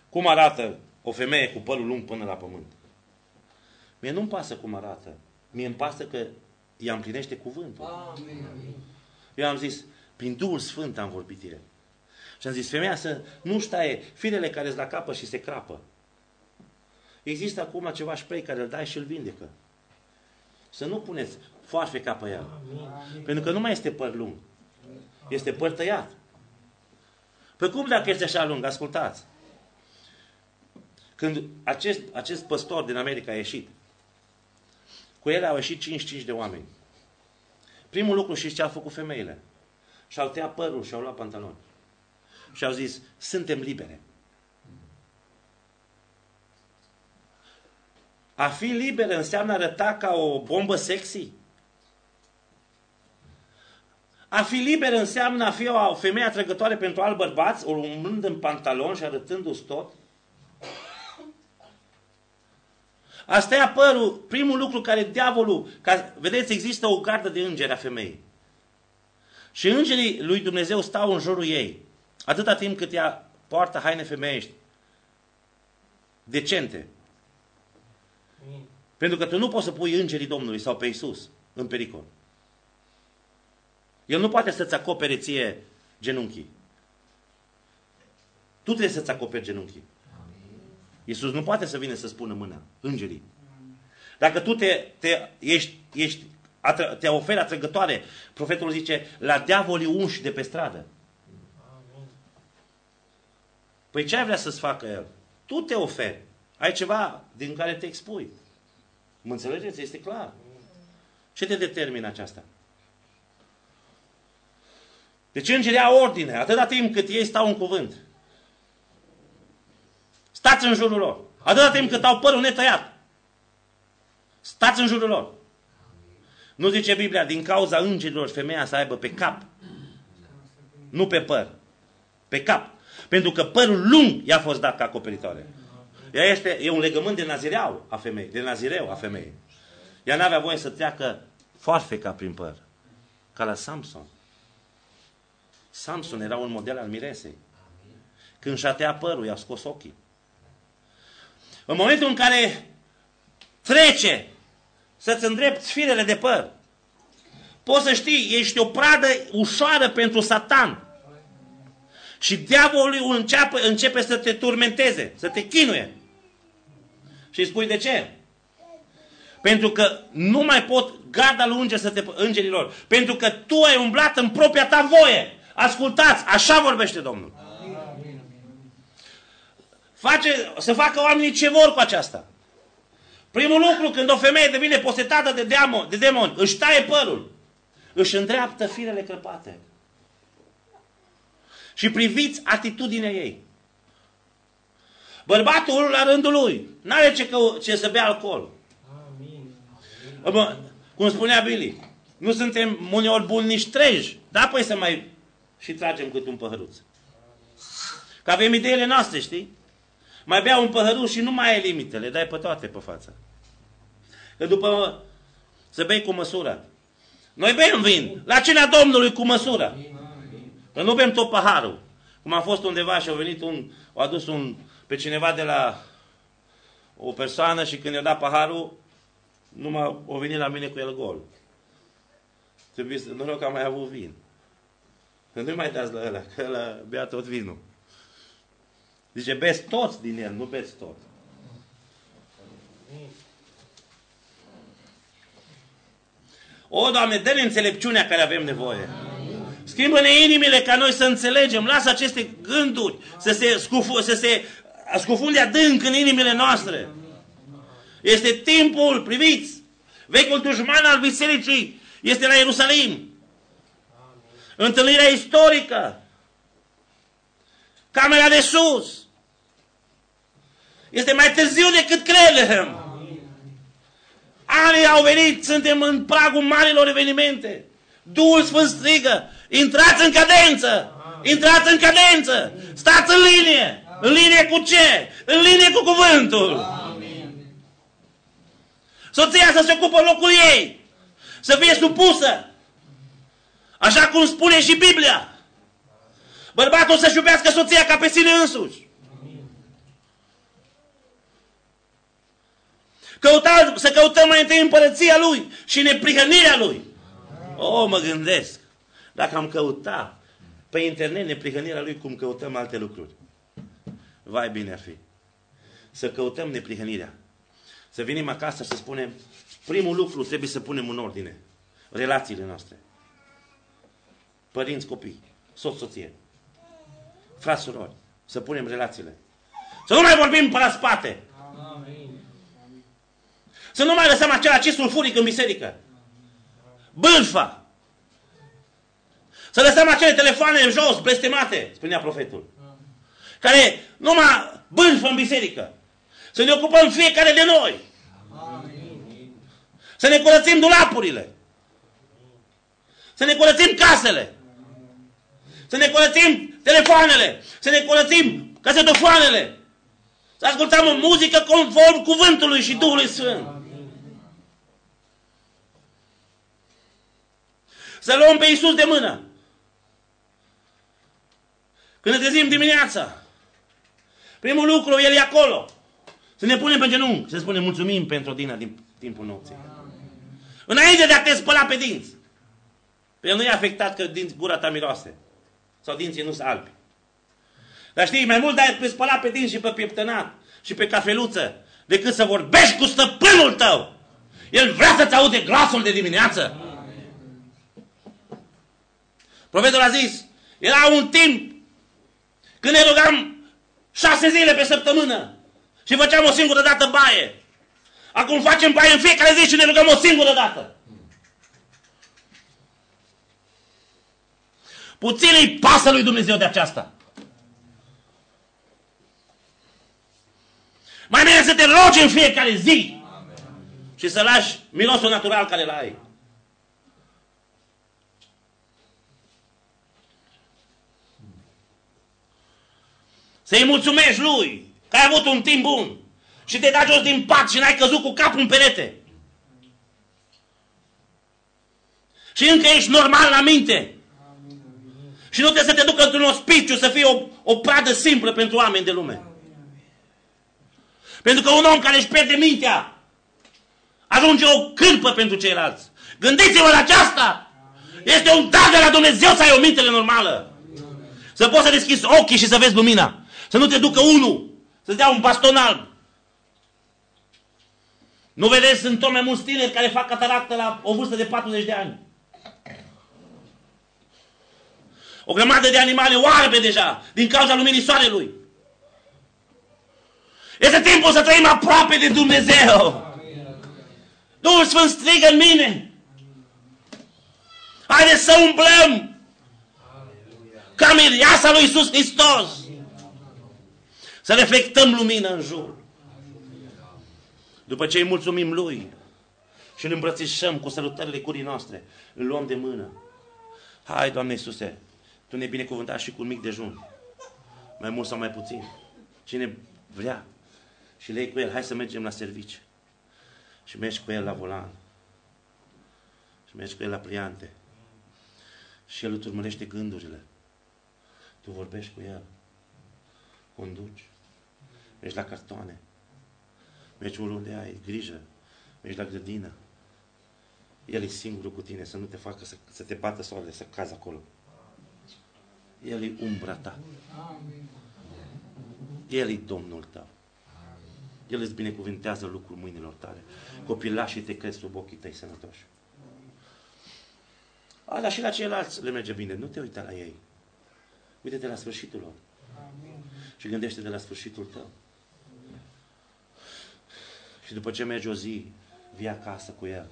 cum arată o femeie cu părul lung până la pământ. Mie nu-mi pasă cum arată. Mie îmi pasă că ea împlinește cuvântul. Amin. Eu am zis, prin Duhul Sfânt am vorbit el. Și am zis, femeia să nu-și taie firele care îți la capă și se crapă. Există acum ceva spray care îl dai și îl vindecă. Să nu puneți foarfeca pe el. Amin. Pentru că nu mai este păr lung. Este păr tăiat. Păi cum dacă este așa lung? Ascultați. Când acest, acest păstor din America a ieșit, cu ele au ieșit cincizeci și cinci de oameni. Primul lucru, știți ce au făcut femeile? Și-au tăiat părul și-au luat pantaloni. Și au zis, suntem libere. A fi liberă înseamnă arăta ca o bombă sexy? A fi liberă înseamnă a fi o femeie atrăgătoare pentru alți bărbați, urmând în pantaloni și arătându-ți tot? A tăia părul, primul lucru care diavolul, ca, vedeți, există o gardă de îngeri a femeii. Și îngerii lui Dumnezeu stau în jurul ei, atâta timp cât ea poartă haine femeiești, decente. Mm. Pentru că tu nu poți să pui îngerii Domnului sau pe Iisus în pericol. El nu poate să-ți acopere ție genunchii. Tu trebuie să-ți acoperi genunchii. Iisus nu poate să vină să spună mâna, îngerii. Dacă tu te, te, ești, ești, te oferi atrăgătoare, profetul zice, la diavolii unși de pe stradă. Păi ce ai vrea să-ți facă el? Tu te oferi. Ai ceva din care te expui. Mă înțelegeți? Este clar. Ce te determină aceasta? Deci îngerii au ordine, atâta timp cât ei stau în cuvânt. Stați în jurul lor. Atâta timp cât au părul netăiat. Stați în jurul lor. Nu zice Biblia, din cauza îngerilor femeia să aibă pe cap. Nu pe păr. Pe cap. Pentru că părul lung i-a fost dat ca acoperitoare. Ea este, e un legământ de nazireau a femeii, de nazireu a femeii. Ea n-avea voie să treacă foarfeca prin păr. Ca la Samson. Samson era un model al miresei. Când și-a tăiat părul, i-a scos ochii. În momentul în care trece să-ți îndrepți firele de păr, poți să știi, ești o pradă ușoară pentru Satan. Și diavolul începe, începe să te turmenteze, să te chinuie. Și îi spui de ce? Pentru că nu mai pot garda lunge să te, îngerilor. Pentru că tu ai umblat în propria ta voie. Ascultați, așa vorbește Domnul. Face, să facă oamenii ce vor cu aceasta. Primul lucru, când o femeie devine posetată de demon, de demon, își taie părul, își îndreaptă firele crăpate. Și priviți atitudinea ei. Bărbatul, la rândul lui, n-are ce, ce să bea alcool. Amin. Cum spunea Billy, nu suntem uneori buni nici treji, dar păi să mai și tragem câte un păhăruț. Că avem ideile noastre, știi? Mai bea un păhăruț și nu mai ai limite, le dai pe toate pe față. Că după să bei cu măsură. Noi bem vin, la cina Domnului cu măsură. Că nu bem tot paharul. Cum a fost undeva și a venit un, a adus un, pe cineva de la o persoană și când i-a dat paharul, numai a venit la mine cu el gol. Trebuie să, noroc că am mai avut vin. Că nu-i mai dați la ăla, că ăla bea tot vinul. Zice, beți toți din el, nu beți tot. O, Doamne, dă-ne înțelepciunea care avem nevoie. Schimbă-ne inimile ca noi să înțelegem. Lasă aceste gânduri să se, scufu, să se scufunde adânc în inimile noastre. Este timpul, priviți, vechiul dușman al bisericii este la Ierusalim. Întâlnirea istorică. Camera de sus. Este mai târziu decât credem. Anii au venit, suntem în pragul marilor evenimente. Duhul Sfânt strigă, intrați în cadență, intrați în cadență, stați în linie. În linie cu ce? În linie cu cuvântul. Soția să se ocupă locul ei, să fie supusă, așa cum spune și Biblia. Bărbatul să-și iubească soția ca pe sine însuși. Căuta, să căutăm mai întâi împărăția Lui și neprihănirea Lui. O, mă gândesc, dacă am căuta pe internet neprihănirea Lui cum căutăm alte lucruri. Vai, bine ar fi. Să căutăm neprihănirea. Să venim acasă și să spunem, primul lucru trebuie să punem în ordine. Relațiile noastre. Părinți, copii, soț, soție, frați, surori. Să punem relațiile. Să nu mai vorbim pe la spate. Să nu mai lăsăm același sulfuric în biserică. Bâlfa. Să lăsăm acele telefoane în jos, blestemate, spunea profetul. Care numai bâlfă în biserică. Să ne ocupăm fiecare de noi. Să ne curățim dulapurile. Să ne curățim casele. Să ne curățim telefoanele. Să ne curățim casetofoanele. Să ascultăm o muzică conform cuvântului și Duhului Sfânt. Să luăm pe Iisus de mână. Când ne trezim dimineața, primul lucru, El e acolo. Să ne punem pe genunchi, să spunem mulțumim pentru odihna din timpul nopții. Înainte de a te spăla pe dinți. Pe El nu e afectat că dinți, gura ta miroase. Sau dinții nu sunt albi. Dar știi, mai mult de a spăla pe dinți și pe pieptănat și pe cafeluță, decât să vorbești cu stăpânul tău. El vrea să-ți aude glasul de dimineață. Profetul a zis, era un timp când ne rugam șase zile pe săptămână și făceam o singură dată baie. Acum facem baie în fiecare zi și ne rugăm o singură dată. Puțin îi pasă lui Dumnezeu de aceasta. Mai bine să te rogi în fiecare zi și să lași mirosul natural care îl ai. Să-i mulțumești lui că ai avut un timp bun și te dai jos din pat și n-ai căzut cu capul în perete. Și încă ești normal la minte. Și nu trebuie să te ducă într-un ospiciu să fie o, o pradă simplă pentru oameni de lume. Pentru că un om care își pierde mintea ajunge o cârpă pentru ceilalți. Gândiți-vă la aceasta! Este un dar de la Dumnezeu să ai o minte normală. Să poți să deschizi ochii și să vezi lumina. Să nu te ducă unul, să-ți dea un baston alb. Nu vedeți, sunt tot mai mulți tineri care fac cataractă la o vârstă de patruzeci de ani. O grămadă de animale oarbe deja, din cauza luminii soarelui. Este timpul să trăim aproape de Dumnezeu. Duhul Sfânt strigă în mine. Haideți să umblăm ca mireasa lui Iisus Hristos. Să reflectăm lumină în jur. După ce îi mulțumim Lui și îl îmbrățișăm cu sărutările gurii noastre, îl luăm de mână. Hai, Doamne Iisuse, Tu ne binecuvântați și cu un mic dejun. Mai mult sau mai puțin. Cine vrea și le iei cu el, hai să mergem la servici. Și mergi cu el la volan. Și mergi cu el la pliante. Și el îți urmărește gândurile. Tu vorbești cu el. Conduci. Mergi la cartoane. Mergi unde ai grijă. Mergi la grădină. El e singurul cu tine, să nu te facă să, să te bată soarele, să cazi acolo. El e umbra ta. El e Domnul tău. El îți binecuvintează lucrul mâinilor tale. Copilașii te crezi sub ochii tăi sănătoși. A, dar și la ceilalți le merge bine. Nu te uita la ei. Uite-te la sfârșitul lor. Și gândește de la sfârșitul tău. Și după ce mergi o zi, vii acasă cu el.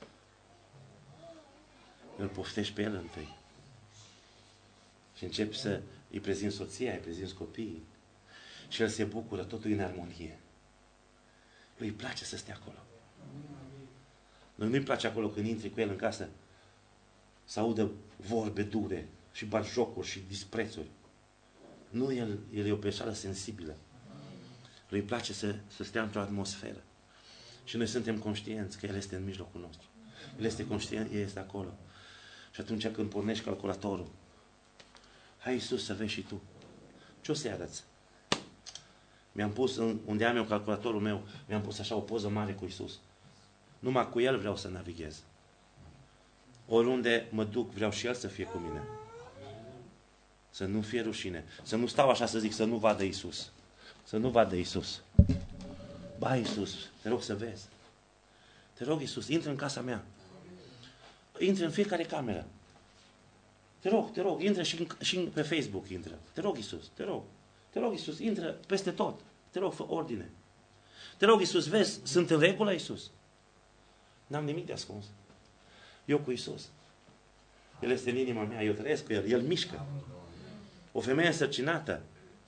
Îl poftești pe el întâi. Și începi să îi prezinți soția, îi prezinți copiii. Și el se bucură, totul în armonie. Lui îi place să stea acolo. Lui nu-i place acolo când intri cu el în casă să audă vorbe dure și batjocuri și disprețuri. Nu, el, el e o persoană sensibilă. Lui îi place să, să stea într-o atmosferă. Și noi suntem conștienți că El este în mijlocul nostru. El este conștient, El este acolo. Și atunci când pornești calculatorul, hai Iisus să vezi și tu. Ce o să-i arăți? Mi-am pus, în, unde am eu calculatorul meu, mi-am pus așa o poză mare cu Iisus. Numai cu El vreau să navighez. Oriunde mă duc, vreau și El să fie cu mine. Să nu fie rușine. Să nu stau așa să zic, să nu vadă Iisus. Să nu vadă Iisus. Ba, Iisus, te rog să vezi. Te rog, Iisus, intră în casa mea. Intră în fiecare cameră. Te rog, te rog, intră și, în, și în, pe Facebook, intră. Te rog, Iisus, te rog. Te rog, Iisus, intră peste tot. Te rog, fă ordine. Te rog, Iisus, vezi, sunt în regulă, Iisus? N-am nimic de ascuns. Eu cu Iisus. El este în inima mea, eu trăiesc cu El, El mișcă. O femeie însărcinată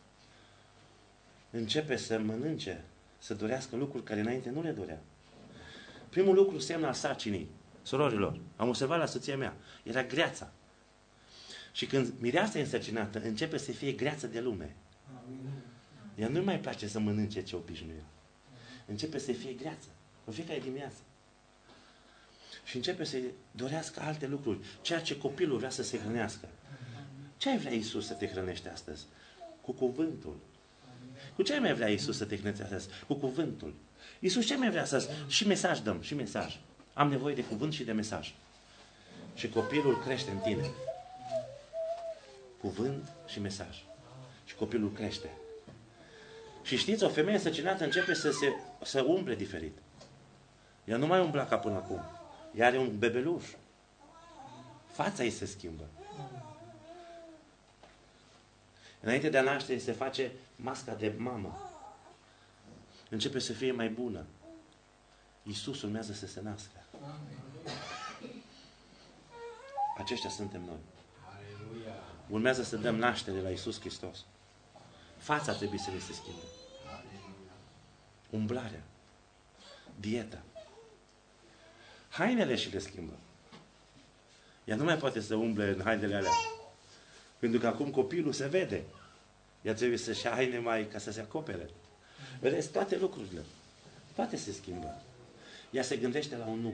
începe să mănânce, să dorească lucruri care înainte nu le dorea. Primul lucru, semn al sarcinii, sororilor, am observat la soția mea, era greața. Și când mireasa e însărcinată, începe să fie greață de lume. Ea nu mai place să mănânce ce obișnuie. Începe să fie greață, în fiecare dimineață. Și începe să dorească alte lucruri, ceea ce copilul vrea să se hrănească. Ce ai vrea Iisus să te hrănești astăzi? Cu cuvântul. Cu ce mai vrea Iisus să te hrănești astăzi? Cu cuvântul. Iisus ce mai vrea să... Și mesaj dăm, și mesaj. Am nevoie de cuvânt și de mesaj. Și copilul crește în tine. Cuvânt și mesaj. Și copilul crește. Și știți, o femeie însărcinată începe să se să umble diferit. Ea nu mai umbla ca până acum. Ea are un bebeluș. Fața ei se schimbă. Înainte de a naște se face masca de mamă. Începe să fie mai bună. Iisus urmează să se nască. Aceștia suntem noi. Urmează să dăm naștere la Iisus Hristos. Fața trebuie să ne se schimbe. Umblarea. Dieta. Hainele și le schimbă. Ea nu mai poate să umble în hainele alea. Pentru că acum copilul se vede. Ea trebuie să-și ia haine mai ca să se acopere. Vedeți, toate lucrurile. Toate se schimbă. Ea se gândește la un nume.